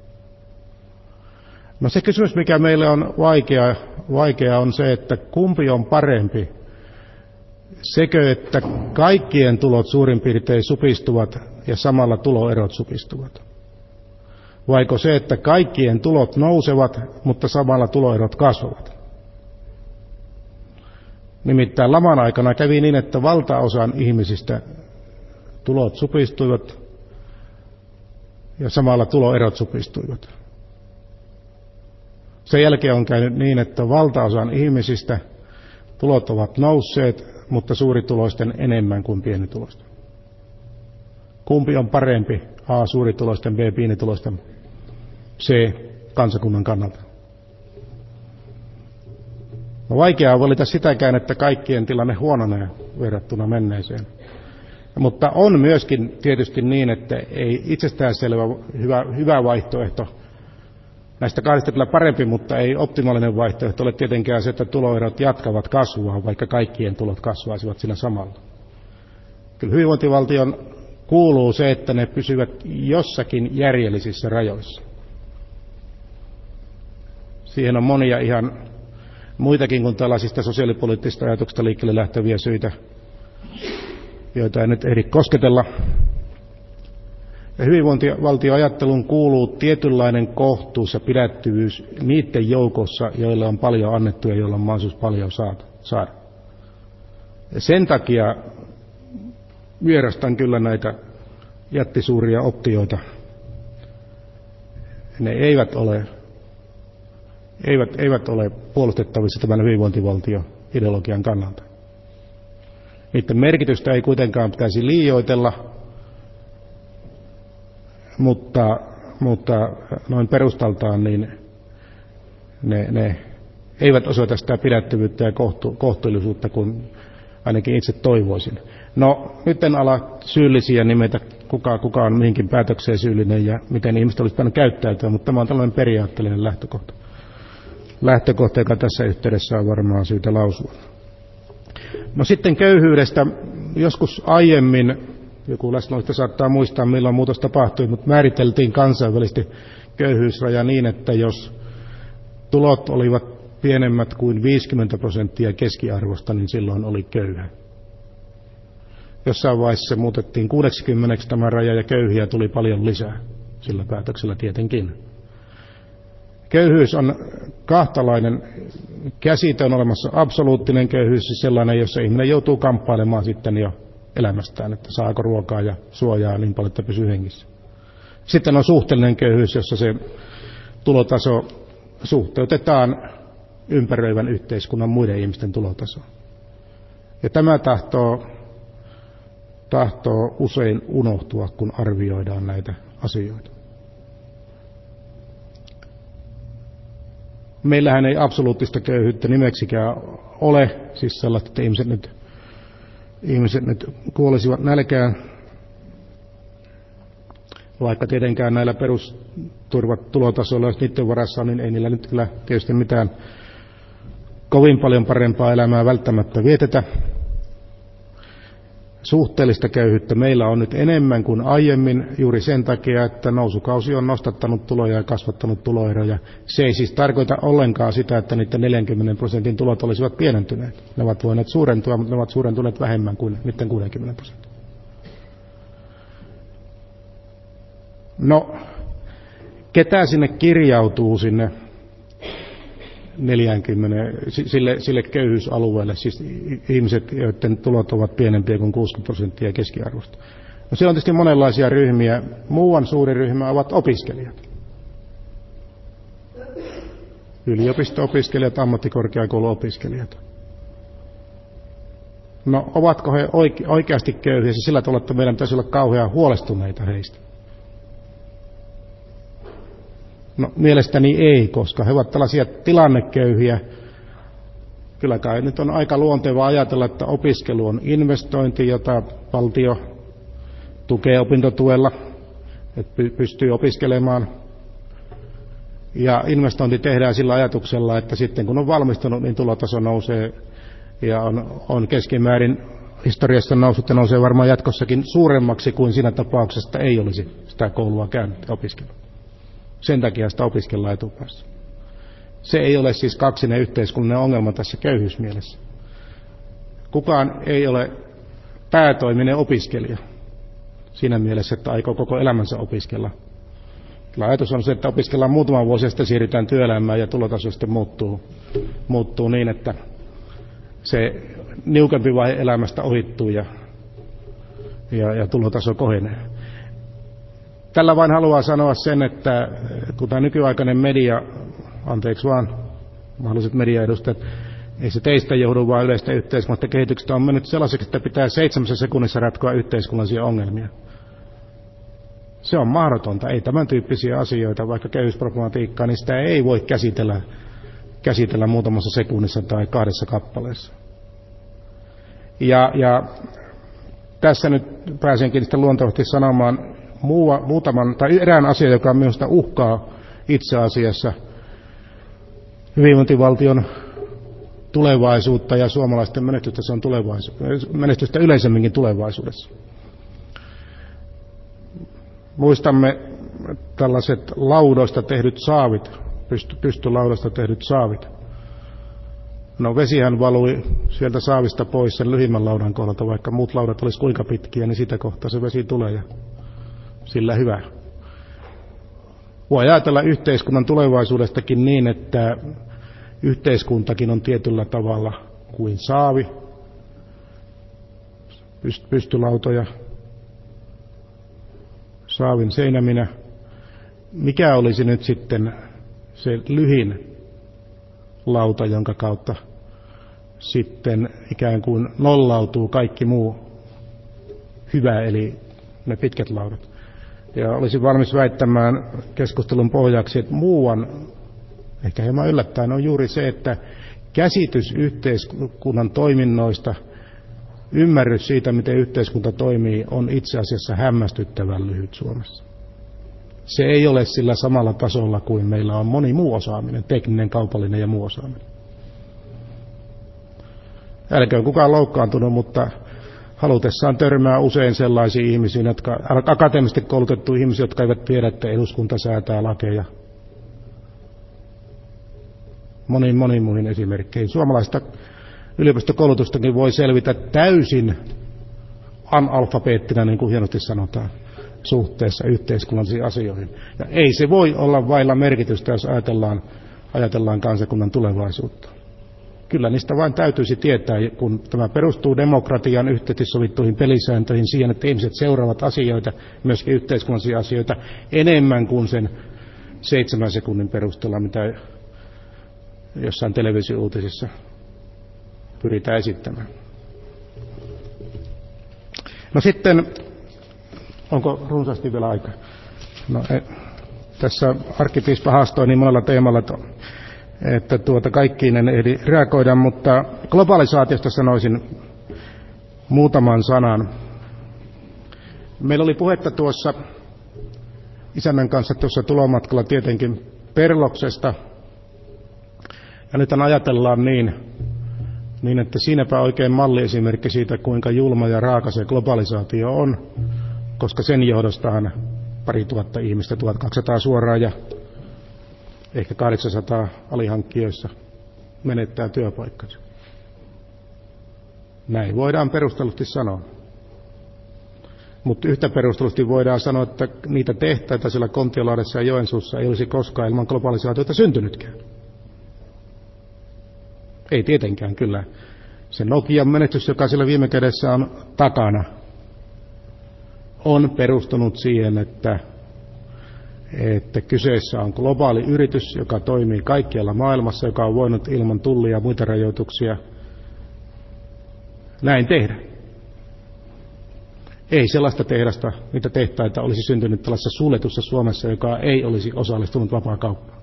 No se kysymys, mikä meille on vaikea on se, että kumpi on parempi. Sekö, että kaikkien tulot suurin piirtein supistuvat ja samalla tuloerot supistuvat? Vaiko se, että kaikkien tulot nousevat, mutta samalla tuloerot kasvavat? Nimittäin laman aikana kävi niin, että valtaosan ihmisistä tulot supistuivat ja samalla tuloerot supistuivat. Sen jälkeen on käynyt niin, että valtaosan ihmisistä tulot ovat nousseet, mutta suurituloisten enemmän kuin pienituloisten. Kumpi on parempi? A. Suurituloisten, B. pienituloisten, C. kansakunnan kannalta. No vaikea on valita sitäkään, että kaikkien tilanne huononee verrattuna menneeseen. Mutta on myöskin tietysti niin, että ei itsestäänselvä hyvä vaihtoehto. Näistä kahdesta kyllä parempi, mutta ei optimaalinen vaihtoehto ole tietenkään se, että tuloerot jatkavat kasvua, vaikka kaikkien tulot kasvaisivat siinä samalla. Kyllä hyvinvointivaltion kuuluu se, että ne pysyvät jossakin järjellisissä rajoissa. Siihen on monia ihan muitakin kuin tällaisista sosiaalipoliittisista ajatuksista liikkeelle lähteviä syitä, joita ei nyt ehdi kosketella. Ja hyvinvointivaltioajatteluun kuuluu tietynlainen kohtuus ja pidättyvyys niiden joukossa, joille on paljon annettu ja joilla on mahdollisuus paljon saada. Ja sen takia vierastan kyllä näitä jättisuuria optioita. Ne eivät ole puolustettavissa tämän hyvinvointivaltio-ideologian kannalta. Niiden merkitystä ei kuitenkaan pitäisi liioitella, mutta noin perustaltaan niin ne eivät osoita sitä pidättyvyyttä ja kohtuullisuutta, kun ainakin itse toivoisin. No, nyt en ala syyllisiä nimetä, kuka on mihinkin päätökseen syyllinen ja miten ihmiset olisi pitänyt käyttäytyä, mutta tämä on tällainen periaatteellinen lähtökohta, joka tässä yhteydessä on varmaan syytä lausua. No sitten köyhyydestä. Joskus aiemmin, joku läsnäolista saattaa muistaa milloin muutos tapahtui, mutta määriteltiin kansainvälisesti köyhyysraja niin, että jos tulot olivat pienemmät kuin 50% keskiarvosta, niin silloin oli köyhä. Jossain vaiheessa muutettiin 60 tämä raja ja köyhiä tuli paljon lisää sillä päätöksellä tietenkin. Köyhyys on kahtalainen käsite, on olemassa absoluuttinen köyhyys, siis sellainen, jossa ihminen joutuu kamppailemaan sitten jo elämästään, että saako ruokaa ja suojaa niin paljon, että pysyy hengissä. Sitten on suhteellinen köyhyys, jossa se tulotaso suhteutetaan ympäröivän yhteiskunnan muiden ihmisten tulotasoon. Ja tämä tahtoo usein unohtua, kun arvioidaan näitä asioita. Meillähän ei absoluuttista köyhyyttä nimeksikään ole, siis sellaista, että ihmiset nyt kuolisivat nälkään, vaikka tietenkään näillä perusturvatulotasoilla, jos niiden varassa on, niin ei niillä nyt kyllä tietysti mitään kovin paljon parempaa elämää välttämättä vietetä. Suhteellista köyhyyttä meillä on nyt enemmän kuin aiemmin juuri sen takia, että nousukausi on nostattanut tuloja ja kasvattanut tuloeroja. Se ei siis tarkoita ollenkaan sitä, että niiden 40% tulot olisivat pienentyneet. Ne ovat voineet suurentua, mutta ne ovat suurentuneet vähemmän kuin niiden 60%. No, ketä sinne kirjautuu sinne 40, sille köyhyysalueelle, siis ihmiset, joiden tulot ovat pienempiä kuin 60% keskiarvosta. No, siellä on tietysti monenlaisia ryhmiä. Muuan suuri ryhmä ovat opiskelijat. Yliopisto-opiskelijat, ammattikorkeakouluopiskelijat. No, ovatko he oikeasti köyhiä sillä tavalla, että meidän pitäisi olla kauhean huolestuneita heistä? No, mielestäni ei, koska he ovat tällaisia tilanneköyhiä. Kyllä kai nyt on aika luontevaa ajatella, että opiskelu on investointi, jota valtio tukee opintotuella, että pystyy opiskelemaan. Ja investointi tehdään sillä ajatuksella, että sitten kun on valmistunut, niin tulotaso nousee ja on keskimäärin historiassa noussut ja nousee varmaan jatkossakin suuremmaksi kuin siinä tapauksessa, että ei olisi sitä koulua käynyt opiskelua. Sen takia sitä opiskellaan etupäässä. Se ei ole siis kaksinen yhteiskunnallinen ongelma tässä köyhyysmielessä. Kukaan ei ole päätoiminen opiskelija siinä mielessä, että aikoo koko elämänsä opiskella. Kyllä ajatus on se, että opiskellaan muutama vuosi ja sitten siirrytään työelämään ja tulotaso sitten muuttuu niin, että se niukempi vaihe elämästä ohittuu ja tulotaso kohenee. Tällä vain haluaa sanoa sen, että kun tämä nykyaikainen media, anteeksi vaan mahdolliset mediaedustajat, ei se teistä johdu, vaan yleistä yhteiskunnasta kehityksestä on mennyt sellaiseksi, että pitää 7 sekunnissa ratkoa yhteiskunnallisia ongelmia. Se on mahdotonta. Ei tämän tyyppisiä asioita, vaikka köyhyysproblematiikkaa, niin sitä ei voi käsitellä muutamassa sekunnissa tai 2 kappaleessa. Ja tässä nyt pääsenkin sitten luontevasti sanomaan muutaman tai erään asian, joka minusta uhkaa itse asiassa hyvinvointivaltion tulevaisuutta ja suomalaisten menestystä, se on menestystä yleisemminkin tulevaisuudessa. Muistamme tällaiset laudoista tehdyt saavit, pystylaudasta tehdyt saavit. No, vesihän valui sieltä saavista pois sen lyhimmän laudan kohdalta, vaikka muut laudat olisi kuinka pitkiä, niin sitä kohtaa se vesi tulee ja sillä hyvä. Voi ajatella yhteiskunnan tulevaisuudestakin niin, että yhteiskuntakin on tietyllä tavalla kuin saavi, pystylautoja, saavin seinäminä. Mikä olisi nyt sitten se lyhin lauta, jonka kautta sitten ikään kuin nollautuu kaikki muu hyvä, eli ne pitkät laudat. Ja olisin valmis väittämään keskustelun pohjaksi, että muuan, ehkä hieman yllättäen, on juuri se, että käsitys yhteiskunnan toiminnoista, ymmärrys siitä, miten yhteiskunta toimii, on itse asiassa hämmästyttävän lyhyt Suomessa. Se ei ole sillä samalla tasolla kuin meillä on moni muu osaaminen, tekninen, kaupallinen ja muu osaaminen. Älköön kukaan loukkaantunut, mutta halutessaan törmää usein sellaisiin ihmisiin, akateemisesti koulutettuihin ihmisiin, jotka eivät tiedä, että eduskunta säätää lakeja. Moniin muihin esimerkkeihin. Suomalaista yliopistokoulutustakin voi selvitä täysin analfabeettina, niin kuin hienosti sanotaan, suhteessa yhteiskunnallisiin asioihin. Ja ei se voi olla vailla merkitystä, jos ajatellaan kansakunnan tulevaisuutta. Kyllä niistä vain täytyisi tietää, kun tämä perustuu demokratian yhteisesti sovittuihin pelisääntöihin siihen, että ihmiset seuraavat asioita, myöskin yhteiskunnallisia asioita, enemmän kuin sen 7 sekunnin perusteella, mitä jossain televisio-uutisissa pyritään esittämään. No sitten, onko runsaasti vielä aikaa? No, tässä arkkipiispa haastoi niin monella teemalla, että kaikkiin en ehdi reagoida, mutta globalisaatiosta sanoisin muutaman sanan. Meillä oli puhetta tuossa isännän kanssa tuossa tulomatkalla tietenkin Perloksesta, ja nyt ajatellaan niin, että siinäpä oikein malliesimerkki siitä, kuinka julma ja raaka se globalisaatio on, koska sen johdostahan 2000 ihmistä, 1200 suoraan ja ehkä 800 alihankkijoissa menettää työpaikkansa. Näin voidaan perustellusti sanoa. Mutta yhtä perustellusti voidaan sanoa, että niitä tehtaita siellä Kontiolahdessa ja Joensuussa ei olisi koskaan ilman globalisaatiota syntynytkään. Ei tietenkään, kyllä. Se Nokian menestys, joka siellä viime kädessä on takana, on perustunut siihen, että kyseessä on globaali yritys, joka toimii kaikkialla maailmassa, joka on voinut ilman tullia ja muita rajoituksia näin tehdä. Ei sellaista tehdasta, mitä tehtaita olisi syntynyt tällaisessa suljetussa Suomessa, joka ei olisi osallistunut vapaakauppaan.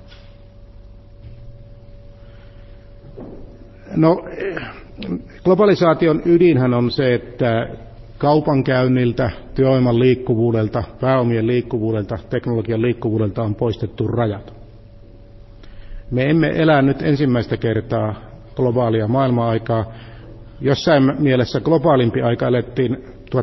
No, globalisaation ydinhän on se, että kaupankäynniltä, työvoiman liikkuvuudelta, pääomien liikkuvuudelta, teknologian liikkuvuudelta on poistettu rajat. Me emme elä nyt ensimmäistä kertaa globaalia maailman-aikaa. Jossain mielessä globaalimpi aika elettiin 1870-1914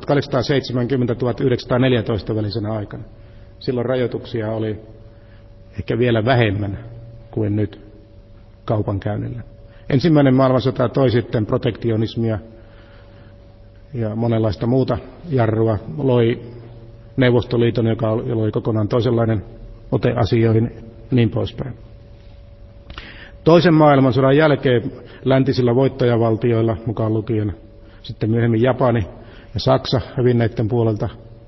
välisenä aikana. Silloin rajoituksia oli ehkä vielä vähemmän kuin nyt kaupankäynnillä. Ensimmäinen maailmansota toi sitten protektionismia ja monenlaista muuta jarrua, loi Neuvostoliiton, joka loi kokonaan toisenlainen ote asioihin, niin poispäin. Toisen maailmansodan jälkeen läntisillä voittajavaltioilla, mukaan lukien sitten myöhemmin Japani ja Saksa hävinneiden puolelta,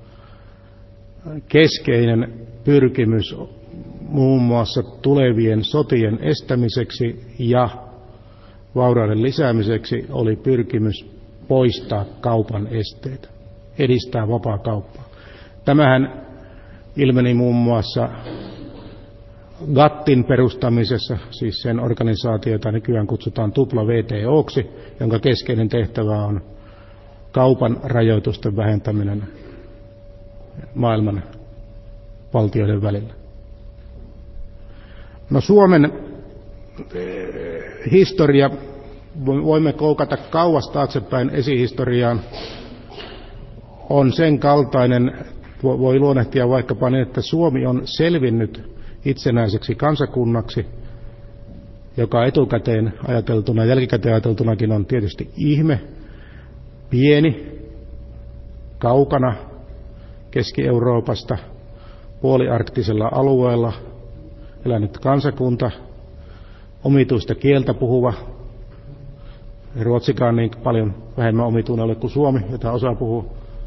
keskeinen pyrkimys muun muassa tulevien sotien estämiseksi ja vaurauden lisäämiseksi oli pyrkimys poistaa kaupan esteitä, edistää vapaakauppaa. Tämähän ilmeni muun muassa GATTin perustamisessa, siis sen organisaatio, jota nykyään kutsutaan WTO:ksi, jonka keskeinen tehtävä on kaupan rajoitusten vähentäminen maailman valtioiden välillä. No, Suomen historia, voimme koukata kauas taaksepäin esihistoriaan, on sen kaltainen, voi luonnehtia vaikkapa niin, että Suomi on selvinnyt itsenäiseksi kansakunnaksi, joka etukäteen ajateltuna, jälkikäteen ajateltunakin on tietysti ihme, pieni, kaukana Keski-Euroopasta, puoliarktisella alueella elänyt kansakunta, omituista kieltä puhuva, ruotsikaan niin paljon vähemmän omituinen ole kuin suomi, jota osaa puhua,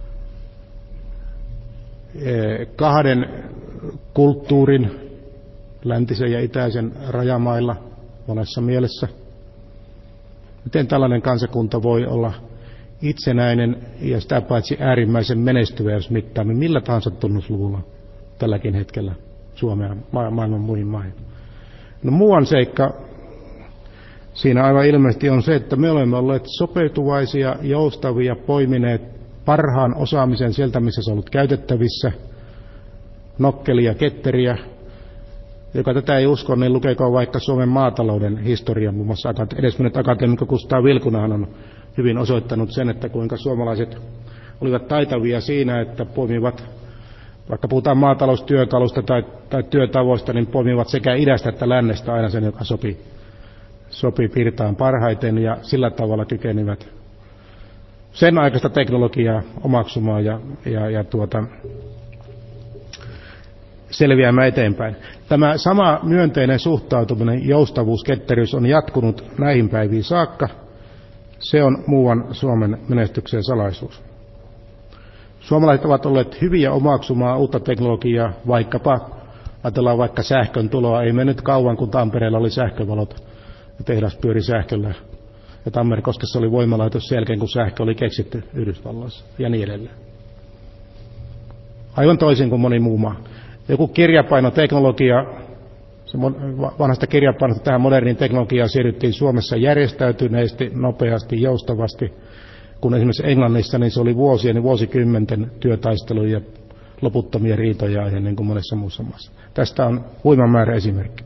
kahden kulttuurin, läntisen ja itäisen rajamailla monessa mielessä. Miten tällainen kansakunta voi olla itsenäinen ja sitä paitsi äärimmäisen menestyvä, jos mittaamme millä tahansa tunnusluvulla tälläkin hetkellä Suomea maailman muihin maihin? No, muuan seikka siinä aivan ilmeisesti on se, että me olemme olleet sopeutuvaisia, joustavia, poimineet parhaan osaamisen sieltä, missä se on ollut käytettävissä, nokkelia, ketteriä. Joka tätä ei usko, niin lukeeko vaikka Suomen maatalouden historian, muun muassa edesmennyt akateemikko Kustaa Vilkunahan on hyvin osoittanut sen, että kuinka suomalaiset olivat taitavia siinä, että poimivat, vaikka puhutaan maataloustyökalusta tai työtavoista, niin poimivat sekä idästä että lännestä aina sen, joka sopii pirtaan parhaiten, ja sillä tavalla kykenivät sen aikaista teknologiaa omaksumaan ja selviämään eteenpäin. Tämä sama myönteinen suhtautuminen, joustavuus, ketteryys on jatkunut näihin päiviin saakka. Se on muuan Suomen menestyksen salaisuus. Suomalaiset ovat olleet hyviä omaksumaan uutta teknologiaa, ajatellaan vaikka sähkön tuloa. Ei mennyt kauan, kun Tampereella oli sähkövalot ja tehdas pyöri sähköllä. Ja Tammerkoskessa oli voimalaitos sen jälkeen, kun sähkö oli keksitty Yhdysvalloissa ja niin edelleen. Aivan toisin kuin moni muu maa. Joku kirjapainoteknologia, vanhasta kirjapainosta tähän moderniin teknologiaan siirryttiin Suomessa järjestäytyneesti, nopeasti, joustavasti, kun esimerkiksi Englannissa niin se oli vuosien ja vuosikymmenten työtaisteluja ja loputtomia riitoja niin kuin monessa muussa maassa. Tästä on huima määrä esimerkki.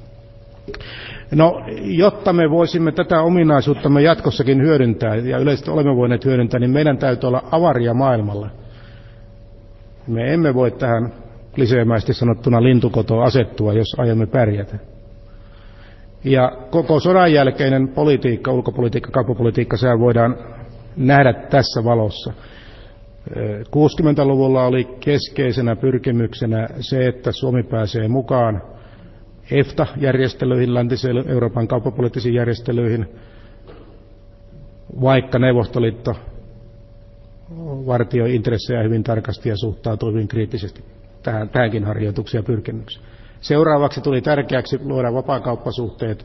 No, jotta me voisimme tätä ominaisuuttamme jatkossakin hyödyntää, ja yleisesti olemme voineet hyödyntää, niin meidän täytyy olla avaria maailmalla. Me emme voi tähän kliseemäisesti sanottuna lintukotoon asettua, jos aiomme pärjätä. Ja koko sodan jälkeinen politiikka, ulkopolitiikka, kauppapolitiikka, sehän voidaan nähdä tässä valossa. 60-luvulla oli keskeisenä pyrkimyksenä se, että Suomi pääsee mukaan EFTA-järjestelyihin, läntisen Euroopan kauppapoliittisiin järjestelyihin, vaikka Neuvostoliitto vartioi intressejä hyvin tarkasti ja suhtautui hyvin kriittisesti tähänkin harjoituksiin ja pyrkimyksiin. Seuraavaksi tuli tärkeäksi luoda vapaakauppasuhteet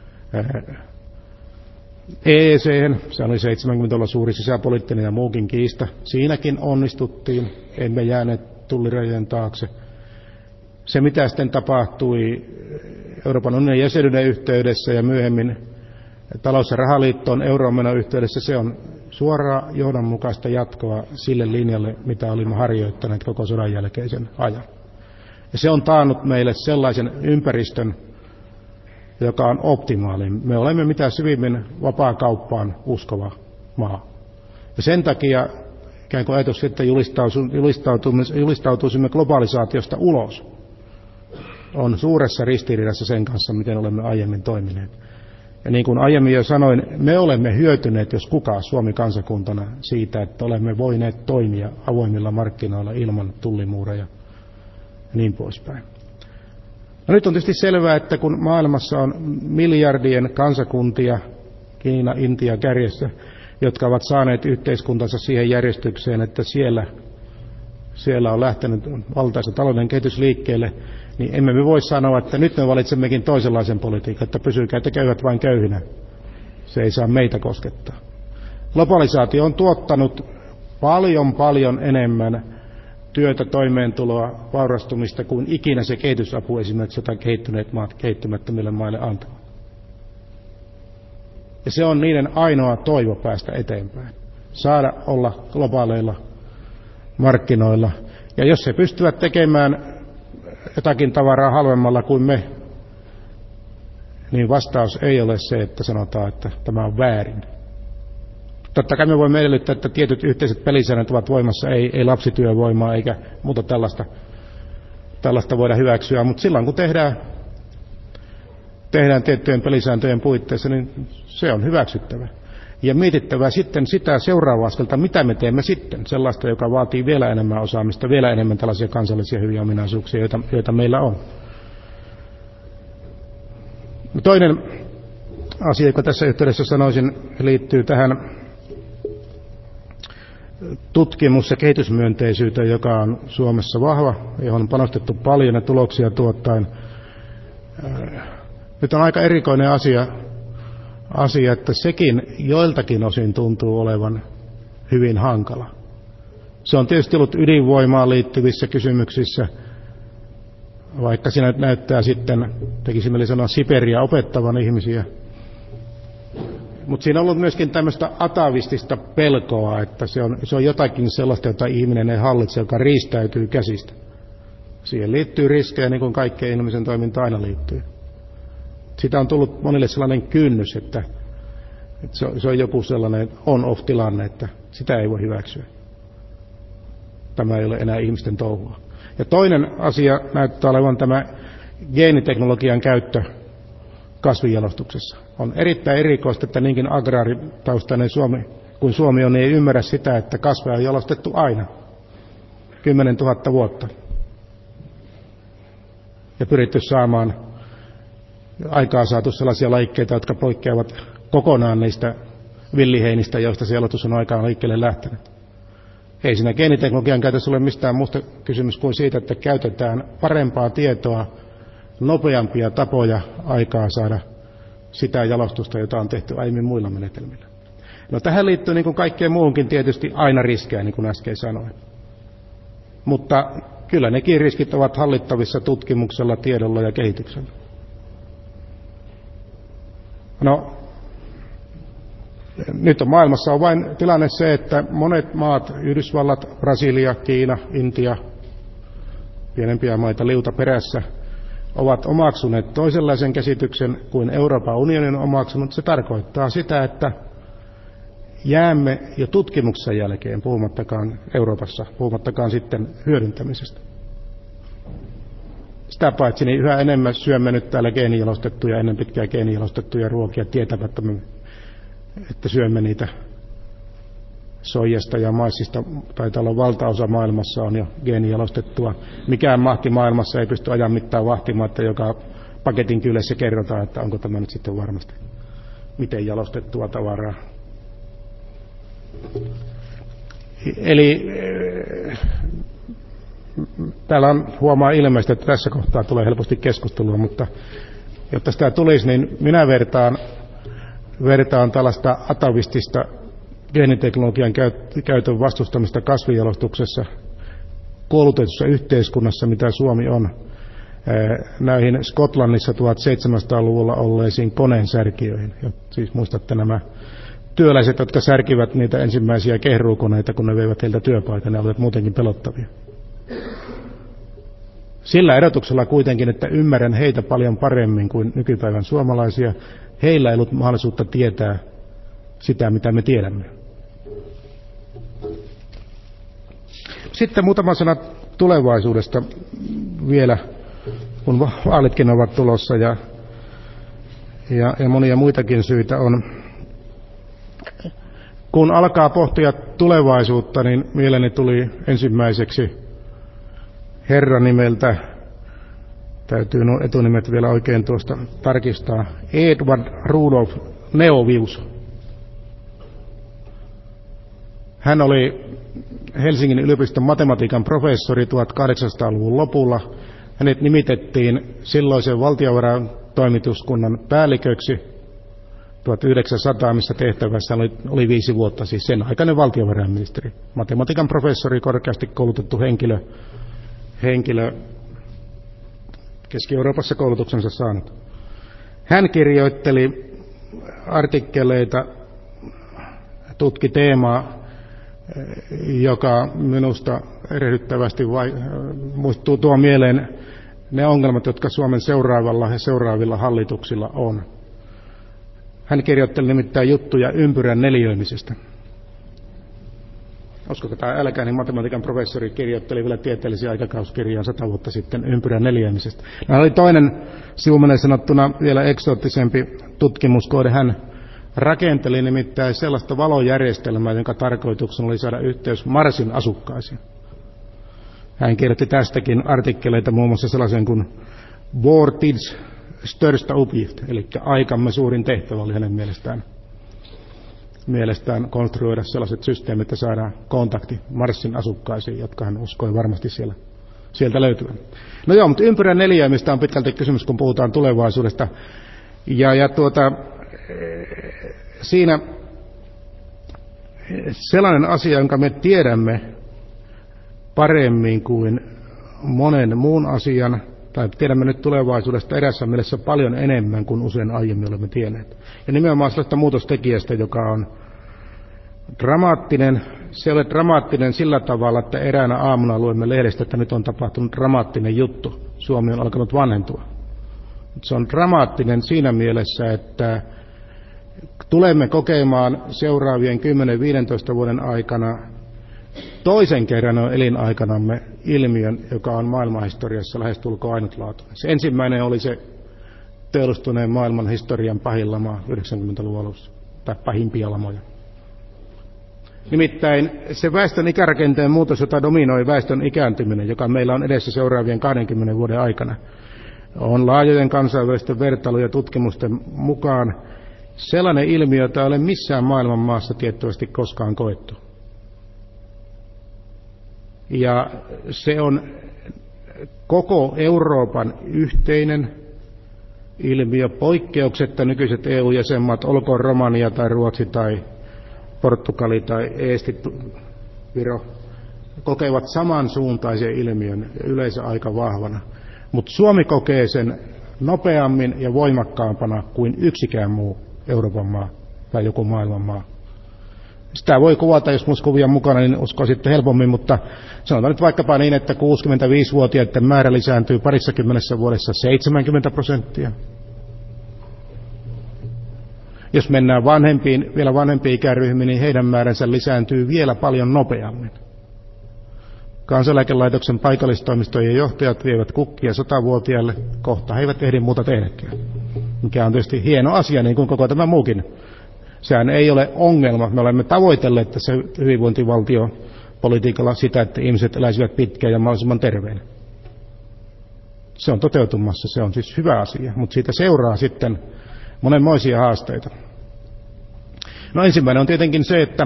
EEC:hen. Se oli 70-luvulla suuri sisäpoliittinen ja muukin kiista. Siinäkin onnistuttiin, emme jääneet tullirajojen taakse. Se, mitä sitten tapahtui Euroopan unionin jäsenyyden yhteydessä ja myöhemmin talous- ja rahaliittoon euromenon yhteydessä, se on suoraa johdonmukaista jatkoa sille linjalle, mitä olimme harjoittaneet koko sodan jälkeisen ajan. Ja se on taannut meille sellaisen ympäristön, joka on optimaalinen. Me olemme mitä syvimmin vapaakauppaan uskova maa. Ja sen takia ikään kuin ajatus, että julistautuisimme globalisaatiosta ulos, on suuressa ristiriidassa sen kanssa, miten olemme aiemmin toimineet. Ja niin kuin aiemmin jo sanoin, me olemme hyötyneet, jos kukaan Suomi kansakuntana, siitä, että olemme voineet toimia avoimilla markkinoilla ilman tullimuureja ja niin poispäin. No nyt on tietysti selvää, että kun maailmassa on miljardien kansakuntia, Kiina, Intia kärjessä, jotka ovat saaneet yhteiskuntansa siihen järjestykseen, että siellä on lähtenyt valtaisa talouden kehitys liikkeelle, niin emme me voi sanoa, että nyt me valitsemmekin toisenlaisen politiikan, että pysykää, että köyhät vain köyhinä. Se ei saa meitä koskettaa. Globalisaatio on tuottanut paljon enemmän työtä, toimeentuloa, vaurastumista kuin ikinä se kehitysapu esimerkiksi, jota kehittyneet maat kehittymättömille maille antavat. Ja se on niiden ainoa toivo päästä eteenpäin. Saada olla globaaleilla markkinoilla. Ja jos he pystyvät tekemään jotakin tavaraa halvemmalla kuin me, niin vastaus ei ole se, että sanotaan, että tämä on väärin. Totta kai me voimme edellyttää, että tietyt yhteiset pelisäännöt ovat voimassa, ei lapsityövoimaa eikä muuta tällaista voida hyväksyä, mutta silloin kun tehdään tiettyjen pelisääntöjen puitteissa, niin se on hyväksyttävä. Ja mietittävä sitten sitä seuraavaa askelta, mitä me teemme sitten, sellaista, joka vaatii vielä enemmän osaamista, vielä enemmän tällaisia kansallisia hyviä ominaisuuksia, joita meillä on. Toinen asia, joka tässä yhteydessä sanoisin, liittyy tähän tutkimus- ja kehitysmyönteisyyteen, joka on Suomessa vahva, johon on panostettu paljon ja tuloksia tuottaen. Nyt on aika erikoinen asia, että sekin joiltakin osin tuntuu olevan hyvin hankala. Se on tietysti ollut ydinvoimaan liittyvissä kysymyksissä, vaikka siinä näyttää sitten, tekisi mieli sanoa, Siberia opettavan ihmisiä. Mutta siinä on ollut myöskin tämmöistä atavistista pelkoa, että se on jotakin sellaista, jota ihminen ei hallitse, joka riistäytyy käsistä. Siihen liittyy riskejä, niin kuin kaikkeen ihmisen toimintaan aina liittyy. Siitä on tullut monille sellainen kynnys, että se on joku sellainen on-off-tilanne, että sitä ei voi hyväksyä. Tämä ei ole enää ihmisten touhua. Ja toinen asia näyttää olevan tämä geeniteknologian käyttö kasvinjalostuksessa. On erittäin erikoista, että niinkin agraaritaustainen kuin Suomi on, niin ei ymmärrä sitä, että kasveja on jalostettu aina 10 000 vuotta. Ja pyritty saamaan aikaa saatu sellaisia lajikkeita, jotka poikkeavat kokonaan niistä villiheinistä, joista se jalostus on aikaan liikkeelle lähtenyt. Ei siinä geeniteknologian käytössä ole mistään muusta kysymys kuin siitä, että käytetään parempaa tietoa, nopeampia tapoja aikaa saada sitä jalostusta, jota on tehty aiemmin muilla menetelmillä. No tähän liittyy niin kuin kaikkeen muuhunkin tietysti aina riskejä, niin kuin äsken sanoin. Mutta kyllä nekin riskit ovat hallittavissa tutkimuksella, tiedolla ja kehityksellä. No, nyt maailmassa on vain tilanne se, että monet maat, Yhdysvallat, Brasilia, Kiina, Intia, pienempiä maita liuta perässä, ovat omaksuneet toisenlaisen käsityksen kuin Euroopan unionin on omaksunut. Se tarkoittaa sitä, että jäämme jo tutkimuksen jälkeen, puhumattakaan Euroopassa, puhumattakaan sitten hyödyntämisestä. Sitä paitsi niin yhä enemmän syömme nyt täällä geenijalostettuja, ennen pitkää geenijalostettuja ruokia tietämättä, että syömme niitä soijasta ja maissista. Taitaa olla valtaosa maailmassa on jo geenijalostettua. Mikään mahti maailmassa ei pysty ajan mittaan vahtimaan, että joka paketin kyljessä kerrotaan, että onko tämä nyt sitten varmasti miten jalostettua tavaraa. Eli täällä on huomaa ilmeisesti, että tässä kohtaa tulee helposti keskustelua, mutta jotta sitä tulisi, niin minä vertaan tällaista atavistista geeniteknologian käytön vastustamista kasvijalostuksessa koulutetussa yhteiskunnassa, mitä Suomi on, näihin Skotlannissa 1700-luvulla olleisiin koneensärkijöihin. Ja siis muistatte nämä työläiset, jotka särkivät niitä ensimmäisiä kehruukoneita, kun ne veivät heiltä työpaikan, ne olivat muutenkin pelottavia. Sillä erotuksella kuitenkin, että ymmärrän heitä paljon paremmin kuin nykypäivän suomalaisia. Heillä ei ollut mahdollisuutta tietää sitä, mitä me tiedämme. Sitten muutama sana tulevaisuudesta vielä, kun vaalitkin ovat tulossa ja monia muitakin syitä on. Kun alkaa pohtia tulevaisuutta, niin mieleeni tuli ensimmäiseksi herra nimeltä, täytyy nuo etunimet vielä oikein tuosta tarkistaa, Edward Rudolf Neovius. Hän oli Helsingin yliopiston matematiikan professori 1800-luvun lopulla. Hänet nimitettiin silloisen valtiovaraintoimituskunnan päälliköksi 1900, missä tehtävässä oli 5 vuotta, siis sen aikainen valtiovarainministeri. Matematiikan professori, korkeasti koulutettu henkilö Keski-Euroopassa koulutuksensa saanut. Hän kirjoitteli artikkeleita, tutki teemaa, joka minusta erehdyttävästi tuo mieleen ne ongelmat, jotka Suomen seuraavalla ja seuraavilla hallituksilla on. Hän kirjoitteli nimittäin juttuja ympyrän neliöimisestä. Uskokaa tai älkää, niin matematiikan professori kirjoitteli vielä tieteellisiä aikakauskirjaan 100 vuotta sitten ympyrän neliöimisestä. Hän oli toinen sivumennen sanottuna vielä eksoottisempi tutkimuskohde. Hän rakenteli nimittäin sellaista valojärjestelmää, jonka tarkoituksena oli saada yhteys Marsin asukkaisiin. Hän kirjoitti tästäkin artikkeleita, muun muassa sellaisen kuin Vår tids största uppgift, eli aikamme suurin tehtävä oli hänen mielestään konstruoida sellaiset systeemit, että saadaan kontakti Marsin asukkaisiin, jotka hän uskoi varmasti sieltä löytyvän. No joo, mutta ympyrän neliöimistä on pitkälti kysymys, kun puhutaan tulevaisuudesta. Siinä sellainen asia, jonka me tiedämme paremmin kuin monen muun asian, tai tiedämme nyt tulevaisuudesta erässä mielessä paljon enemmän kuin usein aiemmin olemme tienneet. Ja nimenomaan sellaista muutostekijästä, joka on dramaattinen. Se ei ole dramaattinen sillä tavalla, että eräänä aamuna luemme lehdestä, että nyt on tapahtunut dramaattinen juttu. Suomi on alkanut vanhentua. Se on dramaattinen siinä mielessä, että tulemme kokemaan seuraavien 10-15 vuoden aikana toisen kerran elinaikanamme ilmiön, joka on maailmanhistoriassa lähestulkoon ainutlaatuinen. Se ensimmäinen oli se teollistuneen maailman historian pahin lama 90-luvun alussa, tai pahimpia lamoja. Nimittäin se väestön ikärakenteen muutos, jota dominoi väestön ikääntyminen, joka meillä on edessä seuraavien 20 vuoden aikana, on laajojen kansainvälisten vertailujen ja tutkimusten mukaan sellainen ilmiö, jota ei ole missään maailman maassa tiettävästi koskaan koettu. Ja se on koko Euroopan yhteinen ilmiö. Poikkeuksetta nykyiset EU-jäsenmaat, olkoon Romania tai Ruotsi tai Portugali tai Eesti, Viro, kokevat samansuuntaisen ilmiön yleensä aika vahvana. Mutta Suomi kokee sen nopeammin ja voimakkaampana kuin yksikään muu Euroopan maa tai joku maailman maa. Sitä voi kuvata, jos minulla kuvia mukana, niin uskoisitte helpommin, mutta sanotaan nyt vaikkapa niin, että 65-vuotiaiden määrä lisääntyy 20 vuodessa 70%. Jos mennään vielä vanhempiin ikäryhmiin, niin heidän määränsä lisääntyy vielä paljon nopeammin. Kansaneläkelaitoksen paikallistoimistojen johtajat vievät kukkia 100-vuotiaille, kohta he eivät ehdi muuta tehdäkään. Mikä on tietysti hieno asia, niin kuin koko tämä muukin. Sehän ei ole ongelma. Me olemme tavoitelleet tässä hyvinvointivaltiopolitiikalla sitä, että ihmiset eläisivät pitkään ja mahdollisimman terveinä. Se on toteutumassa, se on siis hyvä asia, mutta siitä seuraa sitten monenmoisia haasteita. No ensimmäinen on tietenkin se, että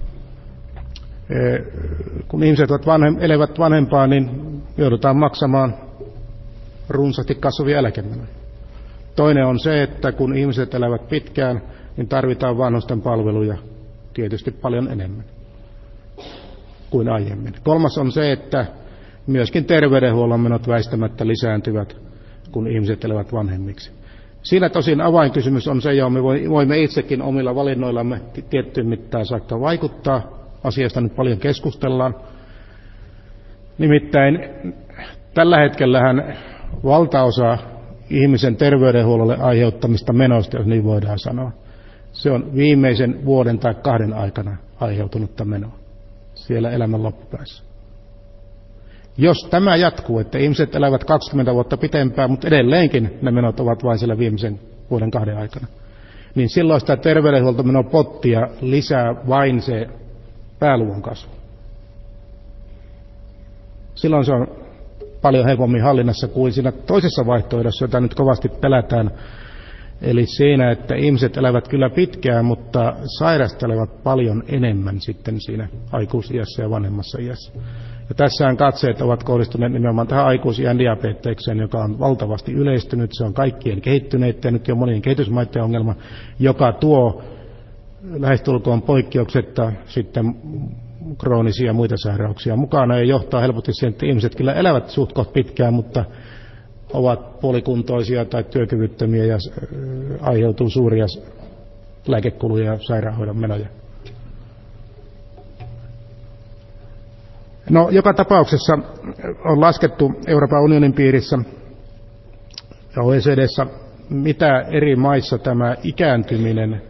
kun ihmiset elävät vanhempaa, niin joudutaan maksamaan runsaasti kasvavia eläkemenoja. Toinen on se, että kun ihmiset elävät pitkään, niin tarvitaan vanhusten palveluja tietysti paljon enemmän kuin aiemmin. Kolmas on se, että myöskin terveydenhuollon menot väistämättä lisääntyvät, kun ihmiset elävät vanhemmiksi. Siinä tosin avainkysymys on se, johon me voimme itsekin omilla valinnoillamme tiettyyn mittaan saakka vaikuttaa. Asiasta nyt paljon keskustellaan. Nimittäin tällä hetkellähän valtaosa ihmisen terveydenhuollolle aiheuttamista menoista, jos niin voidaan sanoa, se on viimeisen vuoden tai 2 aikana aiheutunutta menoa siellä elämän loppupäässä. Jos tämä jatkuu, että ihmiset elävät 20 vuotta pitempään, mutta edelleenkin ne menot ovat vain siellä viimeisen vuoden 2 aikana, niin silloin sitä terveydenhuoltomenopottia lisää vain se pääluvun kasvu. Silloin se on paljon helpommin hallinnassa kuin siinä toisessa vaihtoehdossa, jota nyt kovasti pelätään. Eli siinä, että ihmiset elävät kyllä pitkään, mutta sairastelevat paljon enemmän sitten siinä aikuisiässä ja vanhemmassa iässä. Ja tässähän katseet ovat kohdistuneet nimenomaan tähän aikuisiän diabetekseen, joka on valtavasti yleistynyt. Se on kaikkien kehittyneiden ja nyt jo monien kehitysmaiden ongelma, joka tuo lähestulkoon poikkeuksetta sitten kroonisia ja muita sairauksia mukana ja johtaa helposti siihen, että ihmiset kyllä elävät suht kohta pitkään, mutta ovat puolikuntoisia tai työkyvyttömiä ja aiheutuu suuria lääkekuluja ja sairaanhoidon menoja. No, joka tapauksessa on laskettu Euroopan unionin piirissä ja OECD:ssä, mitä eri maissa tämä ikääntyminen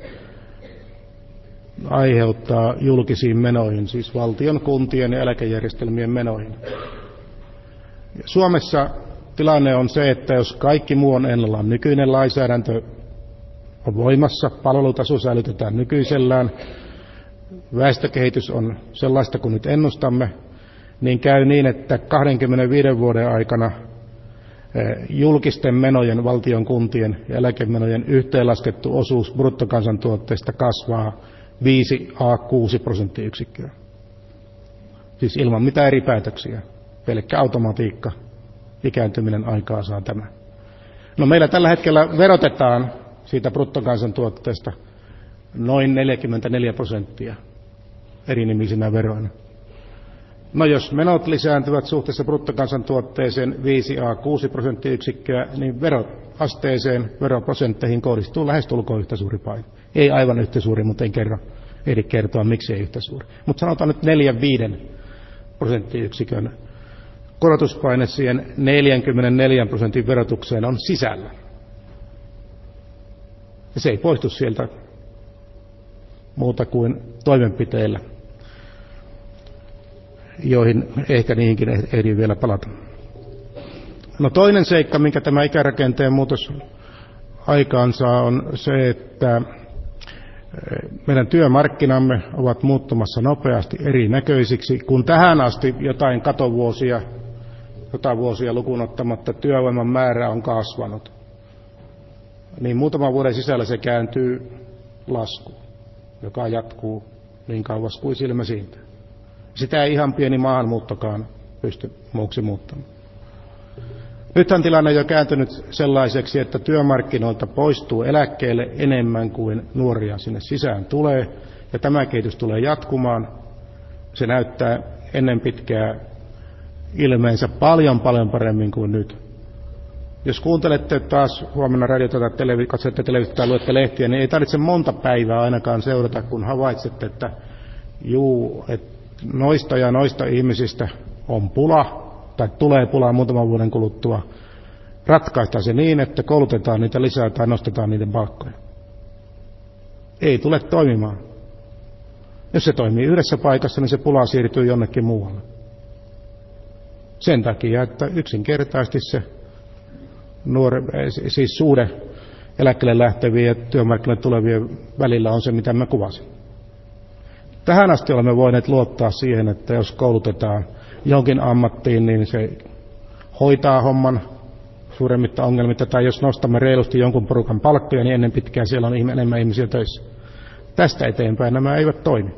aiheuttaa julkisiin menoihin, siis valtion, kuntien ja eläkejärjestelmien menoihin. Suomessa tilanne on se, että jos kaikki muu on ennallaan, nykyinen lainsäädäntö on voimassa, palvelutaso säilytetään nykyisellään, väestökehitys on sellaista kuin nyt ennustamme, niin käy niin, että 25 vuoden aikana julkisten menojen, valtion, kuntien ja eläkemenojen yhteenlaskettu osuus bruttokansantuotteesta kasvaa 5–6%. Siis ilman mitään eri päätöksiä. Pelkkä automatiikka, ikääntyminen aikaa saa tämä. No meillä tällä hetkellä verotetaan siitä bruttokansantuotteesta noin 44% eri nimisinä veroina. No jos menot lisääntyvät suhteessa bruttokansantuotteeseen 5–6%, niin veroasteeseen, veroprosentteihin kohdistuu lähestulkoon yhtä suuri paine. Ei aivan yhtä suuri, mutta en ehdi kertoa, miksi ei yhtä suuri. Mutta sanotaan nyt 4–5% korotuspaine siihen 44% verotukseen on sisällä. Ja se ei poistu sieltä muuta kuin toimenpiteillä, joihin ehkä niihinkin ehdin vielä palata. No toinen seikka, minkä tämä ikärakenteen muutos aikaansaa, on se, että meidän työmarkkinamme ovat muuttumassa nopeasti erinäköisiksi, kun tähän asti jotain katovuosia lukuun ottamatta työvoiman määrä on kasvanut, niin muutaman vuoden sisällä se kääntyy laskuun, joka jatkuu niin kauas kuin silmä siintää. Sitä ei ihan pieni maahanmuuttokaan pysty muuksi muuttamaan. Nythän tilanne on jo kääntynyt sellaiseksi, että työmarkkinoilta poistuu eläkkeelle enemmän kuin nuoria sinne sisään tulee, ja tämä kehitys tulee jatkumaan. Se näyttää ennen pitkää ilmeensä paljon paremmin kuin nyt. Jos kuuntelette taas huomenna radiota tai katsotte televisiota tai luette lehtiä, niin ei tarvitse monta päivää ainakaan seurata, kun havaitsette, että noista ja noista ihmisistä on pula, tai tulee pulaa muutaman vuoden kuluttua. Ratkaistaan se niin, että koulutetaan niitä lisää tai nostetaan niiden palkkoja. Ei tule toimimaan. Jos se toimii yhdessä paikassa, niin se pula siirtyy jonnekin muualle. Sen takia, että yksinkertaisesti se siis suhde eläkkeelle lähtevien ja työmarkkinoille tulevien välillä on se, mitä mä kuvasin. Tähän asti olemme voineet luottaa siihen, että jos koulutetaan johonkin ammattiin, niin se hoitaa homman suuremmitta ongelmitta, tai jos nostamme reilusti jonkun porukan palkkoja, niin ennen pitkään siellä on enemmän ihmisiä töissä. Tästä eteenpäin nämä eivät toimi.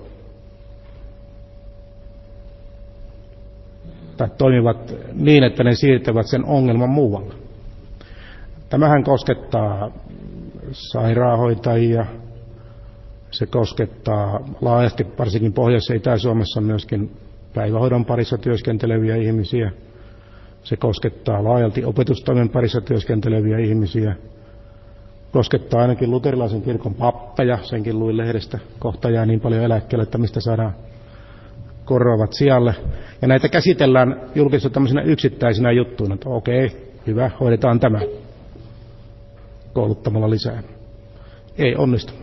Tai toimivat niin, että ne siirtävät sen ongelman muualle. Tämähän koskettaa sairaanhoitajia, se koskettaa laajasti, varsinkin Pohjois- ja Itä-Suomessa myöskin päivähoidon parissa työskenteleviä ihmisiä. Se koskettaa laajalti opetustoimen parissa työskenteleviä ihmisiä. Koskettaa ainakin luterilaisen kirkon pappeja, senkin luin lehdestä. Kohta jää niin paljon eläkkeelle, että mistä saadaan korvaavat sijalle. Ja näitä käsitellään julkisessa tämmöisenä yksittäisinä juttuina, että okei, hyvä, hoidetaan tämä kouluttamalla lisää. Ei onnistu.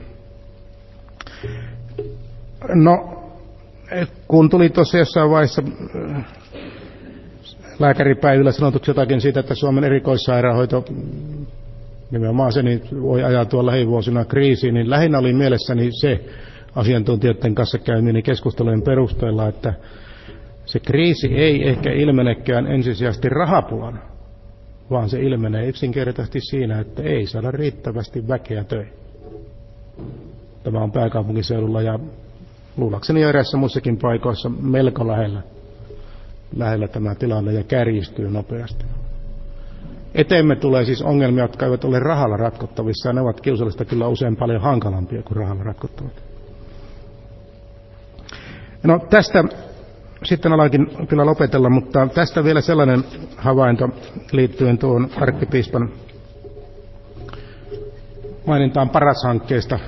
No, kun tuli tuossa jossain vaiheessa lääkäripäivillä sanotuksi jotakin siitä, että Suomen erikoissairaanhoito, nimenomaan se, niin voi ajautua lähivuosina kriisiin, niin lähinnä oli mielessäni se asiantuntijoiden kanssa käymieni keskustelujen perusteella, että se kriisi ei ehkä ilmenekään ensisijaisesti rahapulana, vaan se ilmenee yksinkertaisesti siinä, että ei saada riittävästi väkeä töihin. Tämä on pääkaupunkiseudulla ja luulakseni eräissä muissakin paikoissa melko lähellä tämä tilanne ja kärjistyy nopeasti. Eteemme tulee siis ongelmia, jotka eivät ole rahalla ratkottavissa, ja ne ovat kiusallista kyllä usein paljon hankalampia kuin rahalla ratkottavat. No tästä sitten alankin kyllä lopetella, mutta tästä vielä sellainen havainto liittyen tuon arkkipiispan mainintaan Paras-hankkeesta.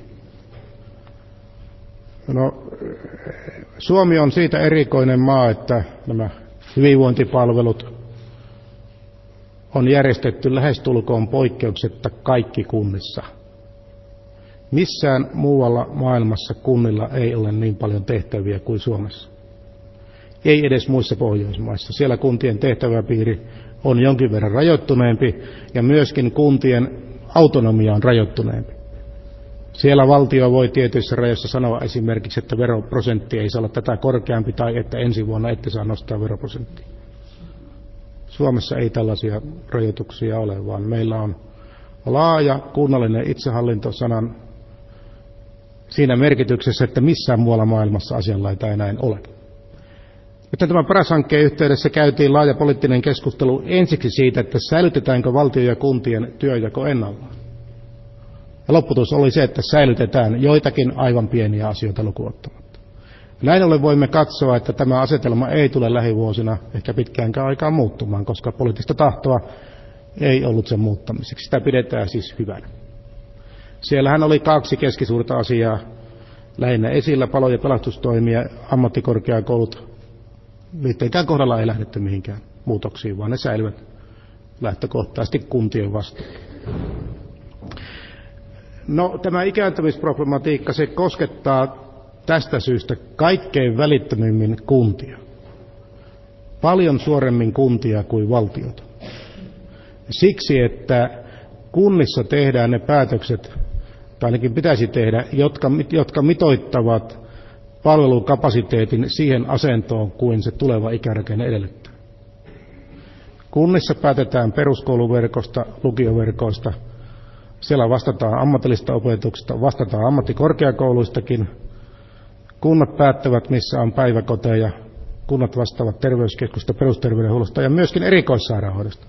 No, Suomi on siitä erikoinen maa, että nämä hyvinvointipalvelut on järjestetty lähestulkoon poikkeuksetta kaikki kunnissa. Missään muualla maailmassa kunnilla ei ole niin paljon tehtäviä kuin Suomessa. Ei edes muissa Pohjoismaissa. Siellä kuntien tehtäväpiiri on jonkin verran rajoittuneempi ja myöskin kuntien autonomia on rajoittuneempi. Siellä valtio voi tietyissä rajoissa sanoa esimerkiksi, että veroprosentti ei saa olla tätä korkeampi tai että ensi vuonna ette saa nostaa veroprosenttia. Suomessa ei tällaisia rajoituksia ole, vaan meillä on laaja kunnallinen itsehallinto sanan siinä merkityksessä, että missään muualla maailmassa asianlaita ei näin ole. Mutta tämän Paras-hankkeen yhteydessä käytiin laaja poliittinen keskustelu ensiksi siitä, että säilytetäänkö valtion ja kuntien työnjako ennallaan. Ja lopputulos oli se, että säilytetään joitakin aivan pieniä asioita lukuun ottamatta. Näin ollen voimme katsoa, että tämä asetelma ei tule lähivuosina ehkä pitkäänkään aikaan muuttumaan, koska poliittista tahtoa ei ollut sen muuttamiseksi. Sitä pidetään siis hyvänä. Siellähän oli 2 keskisuurta asiaa lähinnä esillä, palo- ja pelastustoimi ja ammattikorkeakoulut. Niittenkään kohdalla ei lähdetty mihinkään muutoksiin, vaan ne säilyvät lähtökohtaisesti kuntien vastuulla. No, tämä ikääntymisproblematiikka, se koskettaa tästä syystä kaikkein välittömimmin kuntia. Paljon suoremmin kuntia kuin valtiota. Siksi, että kunnissa tehdään ne päätökset, tai ainakin pitäisi tehdä, jotka mitoittavat palvelukapasiteetin siihen asentoon, kuin se tuleva ikärakenne edellyttää. Kunnissa päätetään peruskouluverkosta, lukioverkoista, siellä vastataan ammatillista opetuksesta, vastataan ammattikorkeakouluistakin. Kunnat päättävät, missä on päiväkoteja, kunnat vastaavat terveyskeskusta, perusterveydenhuollosta ja myöskin erikoissairaanhoidosta.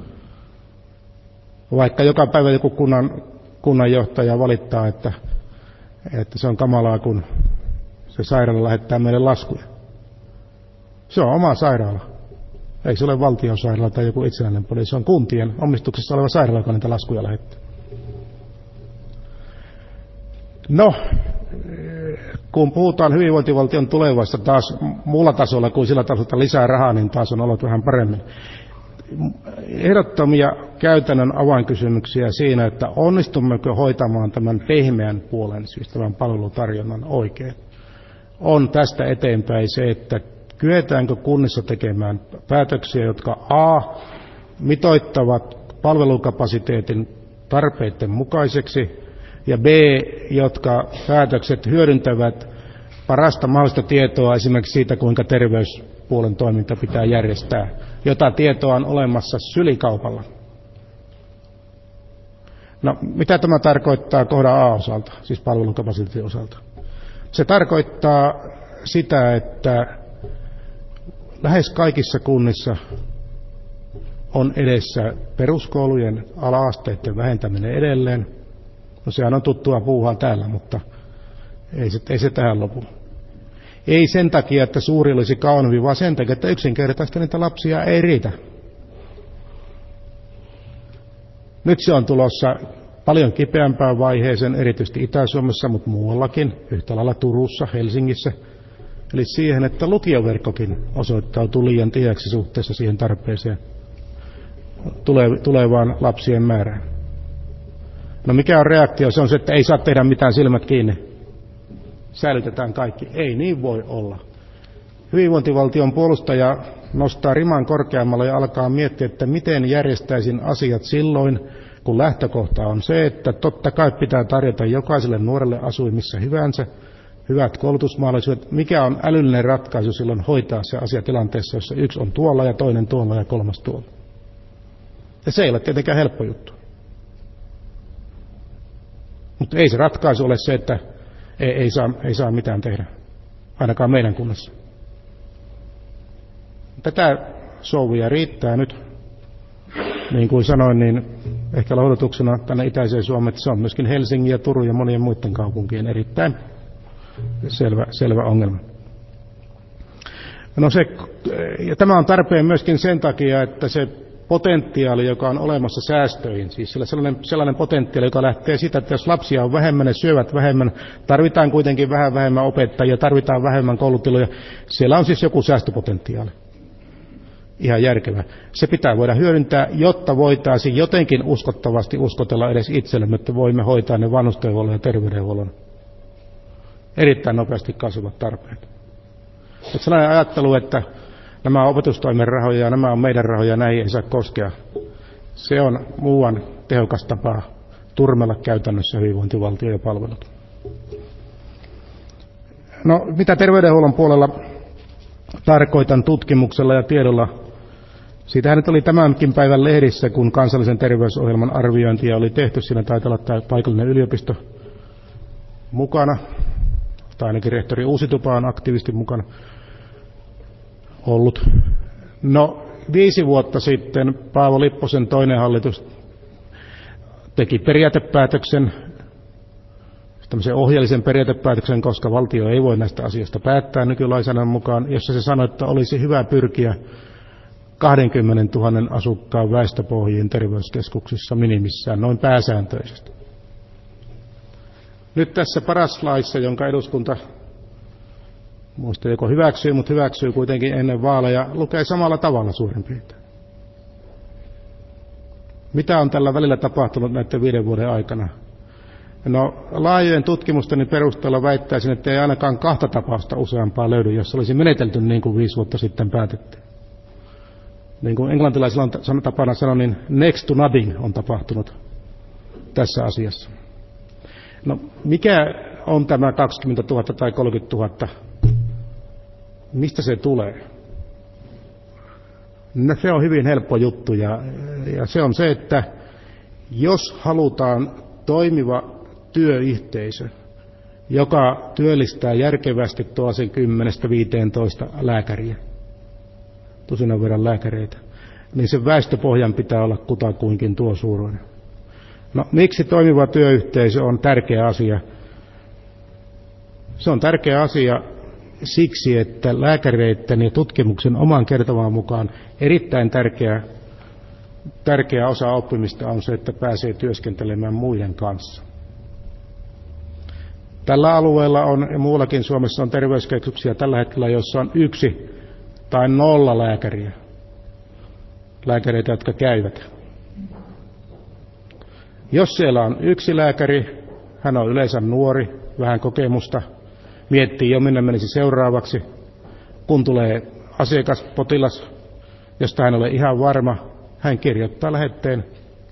Vaikka joka päivä joku kunnanjohtaja valittaa, että se on kamalaa, kun se sairaala lähettää meille laskuja. Se on oma sairaala. Ei se ole valtion sairaala tai joku itsenäinen poli. Se on kuntien omistuksessa oleva sairaala, joka niitä laskuja lähettää. No, kun puhutaan hyvinvointivaltion tulevaista taas muulla tasolla kuin sillä tasolla, että lisää rahaa, niin taas on olot vähän paremmin. Ehdottomia käytännön avainkysymyksiä siinä, että onnistummeko hoitamaan tämän pehmeän puolen, siis tämän palvelutarjonnan oikein, on tästä eteenpäin se, että kyetäänkö kunnissa tekemään päätöksiä, jotka a. mitoittavat palvelukapasiteetin tarpeiden mukaiseksi, ja b. jotka päätökset hyödyntävät parasta mahdollista tietoa esimerkiksi siitä, kuinka terveyspuolen toiminta pitää järjestää, jota tietoa on olemassa sylikaupalla. No, mitä tämä tarkoittaa kohdan A-osalta, siis palvelukapasiteetin osalta? Se tarkoittaa sitä, että lähes kaikissa kunnissa on edessä peruskoulujen ala-asteiden vähentäminen edelleen. No sehän on tuttua puuhaa täällä, mutta ei se tähän lopu. Ei sen takia, että suuri olisi kaunimpi, vaan sen takia, että yksinkertaisesti niitä lapsia ei riitä. Nyt se on tulossa paljon kipeämpään vaiheeseen, erityisesti Itä-Suomessa, mutta muuallakin, yhtä lailla Turussa, Helsingissä. Eli siihen, että lukioverkkokin osoittautuu liian tiheäksi suhteessa siihen tarpeeseen tulevaan lapsien määrään. No mikä on reaktio? Se on se, että ei saa tehdä mitään, silmät kiinni. Säilytetään kaikki. Ei niin voi olla. Hyvinvointivaltion puolustaja nostaa riman korkeammalle ja alkaa miettiä, että miten järjestäisin asiat silloin, kun lähtökohta on se, että totta kai pitää tarjota jokaiselle nuorelle asui missä hyvänsä, hyvät koulutusmahdollisuudet. Mikä on älyllinen ratkaisu silloin hoitaa se asia tilanteessa, jossa yksi on tuolla ja toinen tuolla ja kolmas tuolla. Ja se ei ole tietenkään helppo juttu. Mutta ei se ratkaisu ole se, että ei saa mitään tehdä, ainakaan meidän kunnassa. Tätä souvia riittää nyt, niin kuin sanoin, niin ehkä lohdutuksena tänne itäiseen Suomeen, se on myöskin Helsingin ja Turun ja monien muiden kaupunkien erittäin selvä ongelma. No ja tämä on tarpeen myöskin sen takia, että se potentiaali, joka on olemassa säästöihin, siis sellainen potentiaali, joka lähtee siitä, että jos lapsia on vähemmän, ne syövät vähemmän, tarvitaan kuitenkin vähän vähemmän opettajia, tarvitaan vähemmän koulutiloja, siellä on siis joku säästöpotentiaali. Ihan järkevä. Se pitää voida hyödyntää, jotta voitaisiin jotenkin uskottavasti uskotella edes itsellemme, että voimme hoitaa ne vanhustenhuollon ja terveydenhuollon erittäin nopeasti kasvavat tarpeet. Että sellainen ajattelu, että nämä on opetustoimen rahoja ja nämä on meidän rahoja, näihin ei saa koskea. Se on muuan tehokas tapa turmella käytännössä hyvinvointivaltio ja palvelut. No, mitä terveydenhuollon puolella tarkoitan tutkimuksella ja tiedolla? Siitähän nyt oli tämänkin päivän lehdissä, kun kansallisen terveysohjelman arviointia oli tehty. Siinä taitaa olla tämä paikallinen yliopisto mukana, tai ainakin rehtori Uusitupa on aktiivisesti mukana ollut. No, 5 vuotta sitten Paavo Lipposen toinen hallitus teki periaatepäätöksen, tämmöisen ohjeellisen periaatepäätöksen, koska valtio ei voi näistä asioista päättää nykylainsäädännön mukaan, jossa se sanoi, että olisi hyvä pyrkiä 20 000 asukkaan väestöpohjiin terveyskeskuksissa minimissään, noin pääsääntöisesti. Nyt tässä Paras-laissa, jonka eduskunta muista joko hyväksyy, mutta hyväksyy kuitenkin ennen vaaleja, lukee samalla tavalla suurin piirtein. Mitä on tällä välillä tapahtunut näiden 5 vuoden aikana? No, laajojen tutkimusteni perusteella väittäisin, että ei ainakaan 2 tapausta useampaa löydy, jos olisi menetelty niin kuin 5 vuotta sitten päätettiin. Niin kuin englantilaisilla on tapana sanoa, niin next to nothing on tapahtunut tässä asiassa. No, mikä on tämä 20 000 tai 30 000? Mistä se tulee? No, se on hyvin helppo juttu ja se on se, että jos halutaan toimiva työyhteisö, joka työllistää järkevästi tuollaisen 10-15 lääkäriä, tusinan verran lääkäreitä, niin sen väestöpohjan pitää olla kutakuinkin tuo suuruinen. No, miksi toimiva työyhteisö on tärkeä asia? Se on tärkeä asia siksi, että lääkäreiden ja tutkimuksen oman kertomaan mukaan erittäin tärkeä osa oppimista on se, että pääsee työskentelemään muiden kanssa. Tällä alueella on ja muuallakin Suomessa on terveyskeskuksia tällä hetkellä, jossa on 1 tai 0 lääkäriä. Lääkäreitä, jotka käyvät. Jos siellä on 1 lääkäri, hän on yleensä nuori, vähän kokemusta, miettii jo minne menisi seuraavaksi. Kun tulee asiakas, potilas, josta hän ei ole ihan varma, hän kirjoittaa lähetteen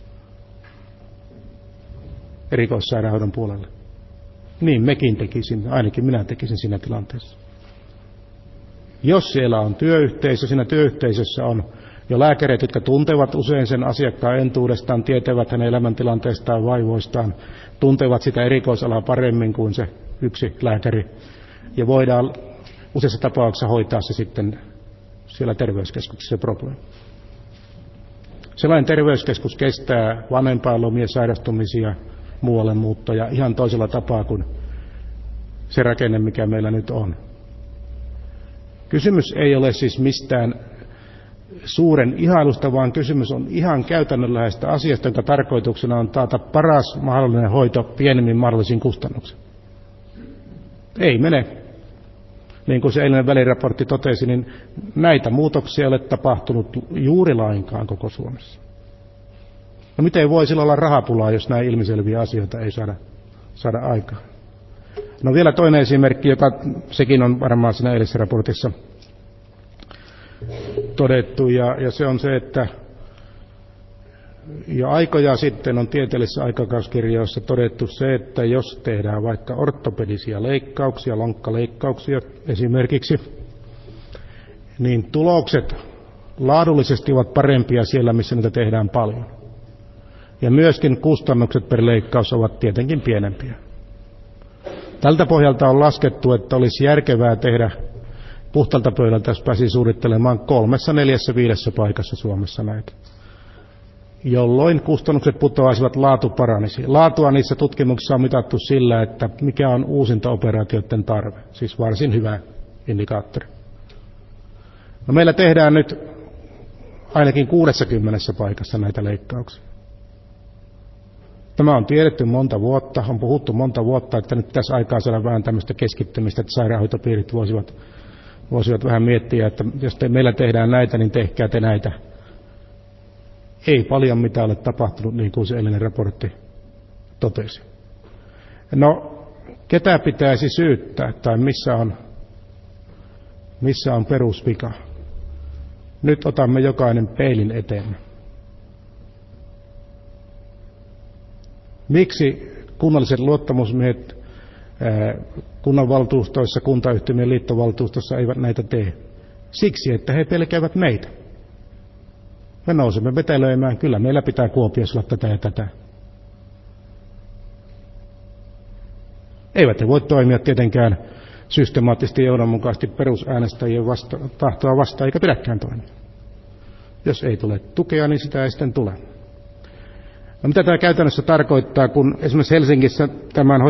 erikoissairaanhoidon puolelle. Niin mekin tekisin, ainakin minä tekisin siinä tilanteessa. Jos siellä on työyhteisö, siinä työyhteisössä on Jo lääkärit, jotka tuntevat usein sen asiakkaan entuudestaan, tietävät hänen elämäntilanteestaan, vaivoistaan, tuntevat sitä erikoisalaa paremmin kuin se yksi lääkäri. Ja voidaan useissa tapauksissa hoitaa se sitten siellä terveyskeskuksessa se probleemi. Sellainen terveyskeskus kestää vanhempainlomia, sairastumisia, muualle muuttoja ihan toisella tapaa kuin se rakenne, mikä meillä nyt on. Kysymys ei ole siis mistään suuren ihailusta, vaan kysymys on ihan käytännönläheistä asiasta, jonka tarkoituksena on taata paras mahdollinen hoito pienemmin mahdollisiin kustannuksiin. Ei mene. Niin kuin se eilinen väliraportti totesi, niin näitä muutoksia ei ole tapahtunut juuri lainkaan koko Suomessa. No miten voi silloin olla rahapulaa, jos näin ilmiselviä asioita ei saada aikaan? No vielä toinen esimerkki, joka sekin on varmaan siinä eilisessä raportissa todettu, ja se on se, että jo aikoja sitten on tieteellisissä aikakauskirjoissa todettu se, että jos tehdään vaikka ortopedisia leikkauksia, lonkkaleikkauksia esimerkiksi, niin tulokset laadullisesti ovat parempia siellä, missä niitä tehdään paljon. Ja myöskin kustannukset per leikkaus ovat tietenkin pienempiä. Tältä pohjalta on laskettu, että olisi järkevää tehdä puhtalta pöydältä, jos pääsi suunnittelemaan 3, 4, 5 paikassa Suomessa näitä, jolloin kustannukset putoaisivat, laatu paranisi. Laatua niissä tutkimuksissa on mitattu sillä, että mikä on uusinta operaatioiden tarve, siis varsin hyvä indikaattori. No meillä tehdään nyt ainakin 60 paikassa näitä leikkauksia. Tämä on tiedetty monta vuotta, on puhuttu monta vuotta, että nyt tässä aikaa saada vähän tämmöistä keskittymistä, että sairaanhoitopiirit voisivat vähän miettiä, että jos meillä tehdään näitä, niin tehkää te näitä. Ei paljon mitään ole tapahtunut, niin kuin se eilinen raportti totesi. No, ketä pitäisi syyttää tai missä on perusvika? Nyt otamme jokainen peilin eteen. Miksi kunnalliset luottamusmiehet kunnanvaltuustoissa, kuntayhtymien liittovaltuustossa eivät näitä tee? Siksi, että he pelkäävät meitä. Me nousemme vetelöimään, kyllä meillä pitää Kuopiossa olla tätä ja tätä. Eivät he voi toimia tietenkään systemaattisesti ja johdonmukaisesti perusäänestäjien tahtoa vastaan, eikä pidäkään toimia. Jos ei tule tukea, niin sitä ei sitten tule. No mitä tämä käytännössä tarkoittaa, kun esimerkiksi Helsingissä tämän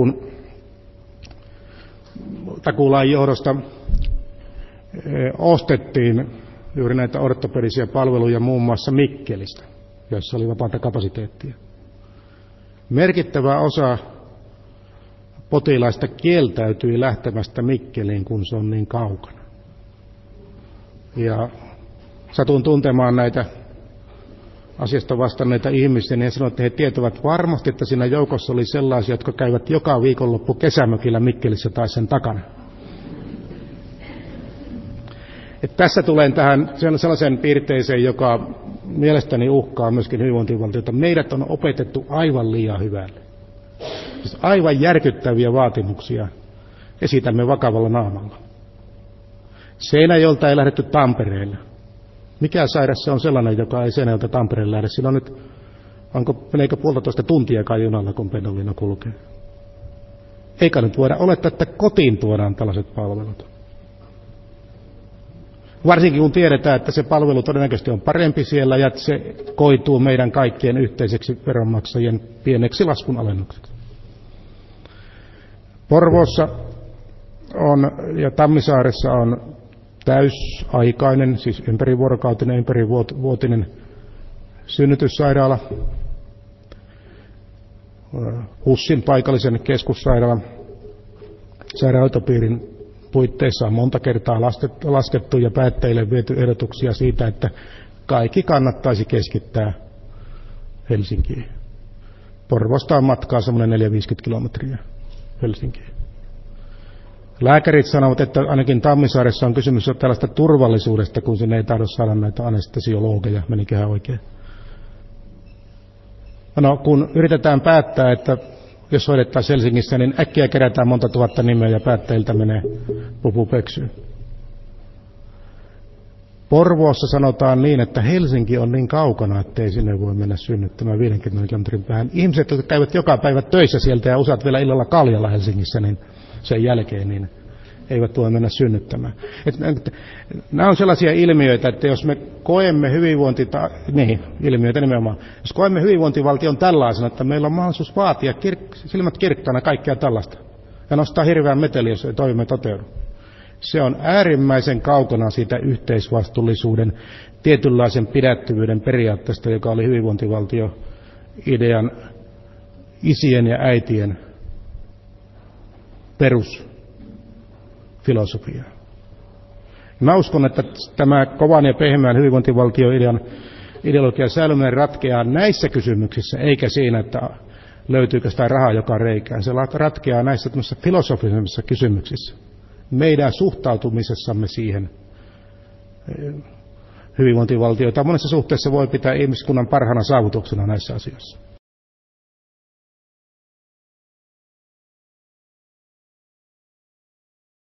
hoitotakuulain johdosta ostettiin juuri näitä ortopedisia palveluja muun muassa Mikkelistä, jossa oli vapaata kapasiteettia. Merkittävä osa potilaista kieltäytyi lähtemästä Mikkeliin, kun se on niin kaukana. Ja satun tuntemaan näitä asiasta vastanneita ihmisiä, niin sanoin, että he tietävät varmasti, että siinä joukossa oli sellaisia, jotka käyvät joka viikonloppu kesämökillä Mikkelissä tai sen takana. Että tässä tulen tähän sellaisen piirteeseen, joka mielestäni uhkaa myöskin hyvinvointivaltiota. Meidät on opetettu aivan liian hyvälle. Siis aivan järkyttäviä vaatimuksia esitämme vakavalla naamalla. Seinäjoelta ei lähdetty Tampereelle. Mikä sairas se on sellainen, joka ei Seinäjoelta Tampereelle lähde? Siinä on nyt, meneekö 1,5 tuntiakaan junalla, kun Pendolino kulkee? Eikä nyt voida olettaa, että kotiin tuodaan tällaiset palvelut. Varsinkin kun tiedetään, että se palvelu todennäköisesti on parempi siellä ja että se koituu meidän kaikkien yhteiseksi veronmaksajien pieneksi laskunalennukseksi. Porvoossa ja Tammisaaressa on täysaikainen, siis ympärivuorokautinen, ympärivuotinen synnytyssairaala, HUSin paikallisen keskussairaalan sairaanhoitopiirin puitteissa on monta kertaa laskettu ja päättäjille viety ehdotuksia siitä, että kaikki kannattaisi keskittää Helsinkiin. Porvoosta on matkaa semmoinen 4-50 kilometriä Helsinkiin. Lääkärit sanovat, että ainakin Tammisaaressa on kysymys tällaista turvallisuudesta, kun sinne ei tahdo saada näitä anestesiologeja. Meniköhän oikein? No, kun yritetään päättää, että jos hoidettaisiin Helsingissä, niin äkkiä kerätään monta tuhatta nimeä ja päättäjiltä menee pupu pöksyyn. Porvoossa sanotaan niin, että Helsinki on niin kaukana, ettei sinne voi mennä synnyttämään 50 kilometrin päähän. Ihmiset, jotka käyvät joka päivä töissä sieltä ja useat vielä illalla kaljalla Helsingissä, niin sen jälkeen niin eivät voi mennä synnyttämään. Nämä on sellaisia ilmiöitä, että jos me koemme ilmiöitä nimenomaan, jos koemme hyvinvointivaltion tällaisena, että meillä on mahdollisuus vaatia silmät kirkkaana kaikkea tällaista ja nostaa hirveän meteli, jos ei toimme toteudu. Se on äärimmäisen kaukana siitä yhteisvastuullisuuden, tietynlaisen pidättyvyyden periaatteesta, joka oli hyvinvointivaltio-idean isien ja äitien perusfilosofia. Mä uskon, että tämä kovan ja pehmeän hyvinvointivaltio-idean ideologian säilyminen ratkeaa näissä kysymyksissä, eikä siinä, että löytyykö sitä rahaa joka reikään. Se ratkeaa näissä filosofisemmissa kysymyksissä. Meidän suhtautumisessamme siihen hyvinvointivaltioita monessa suhteessa voi pitää ihmiskunnan parhaana saavutuksena näissä asioissa.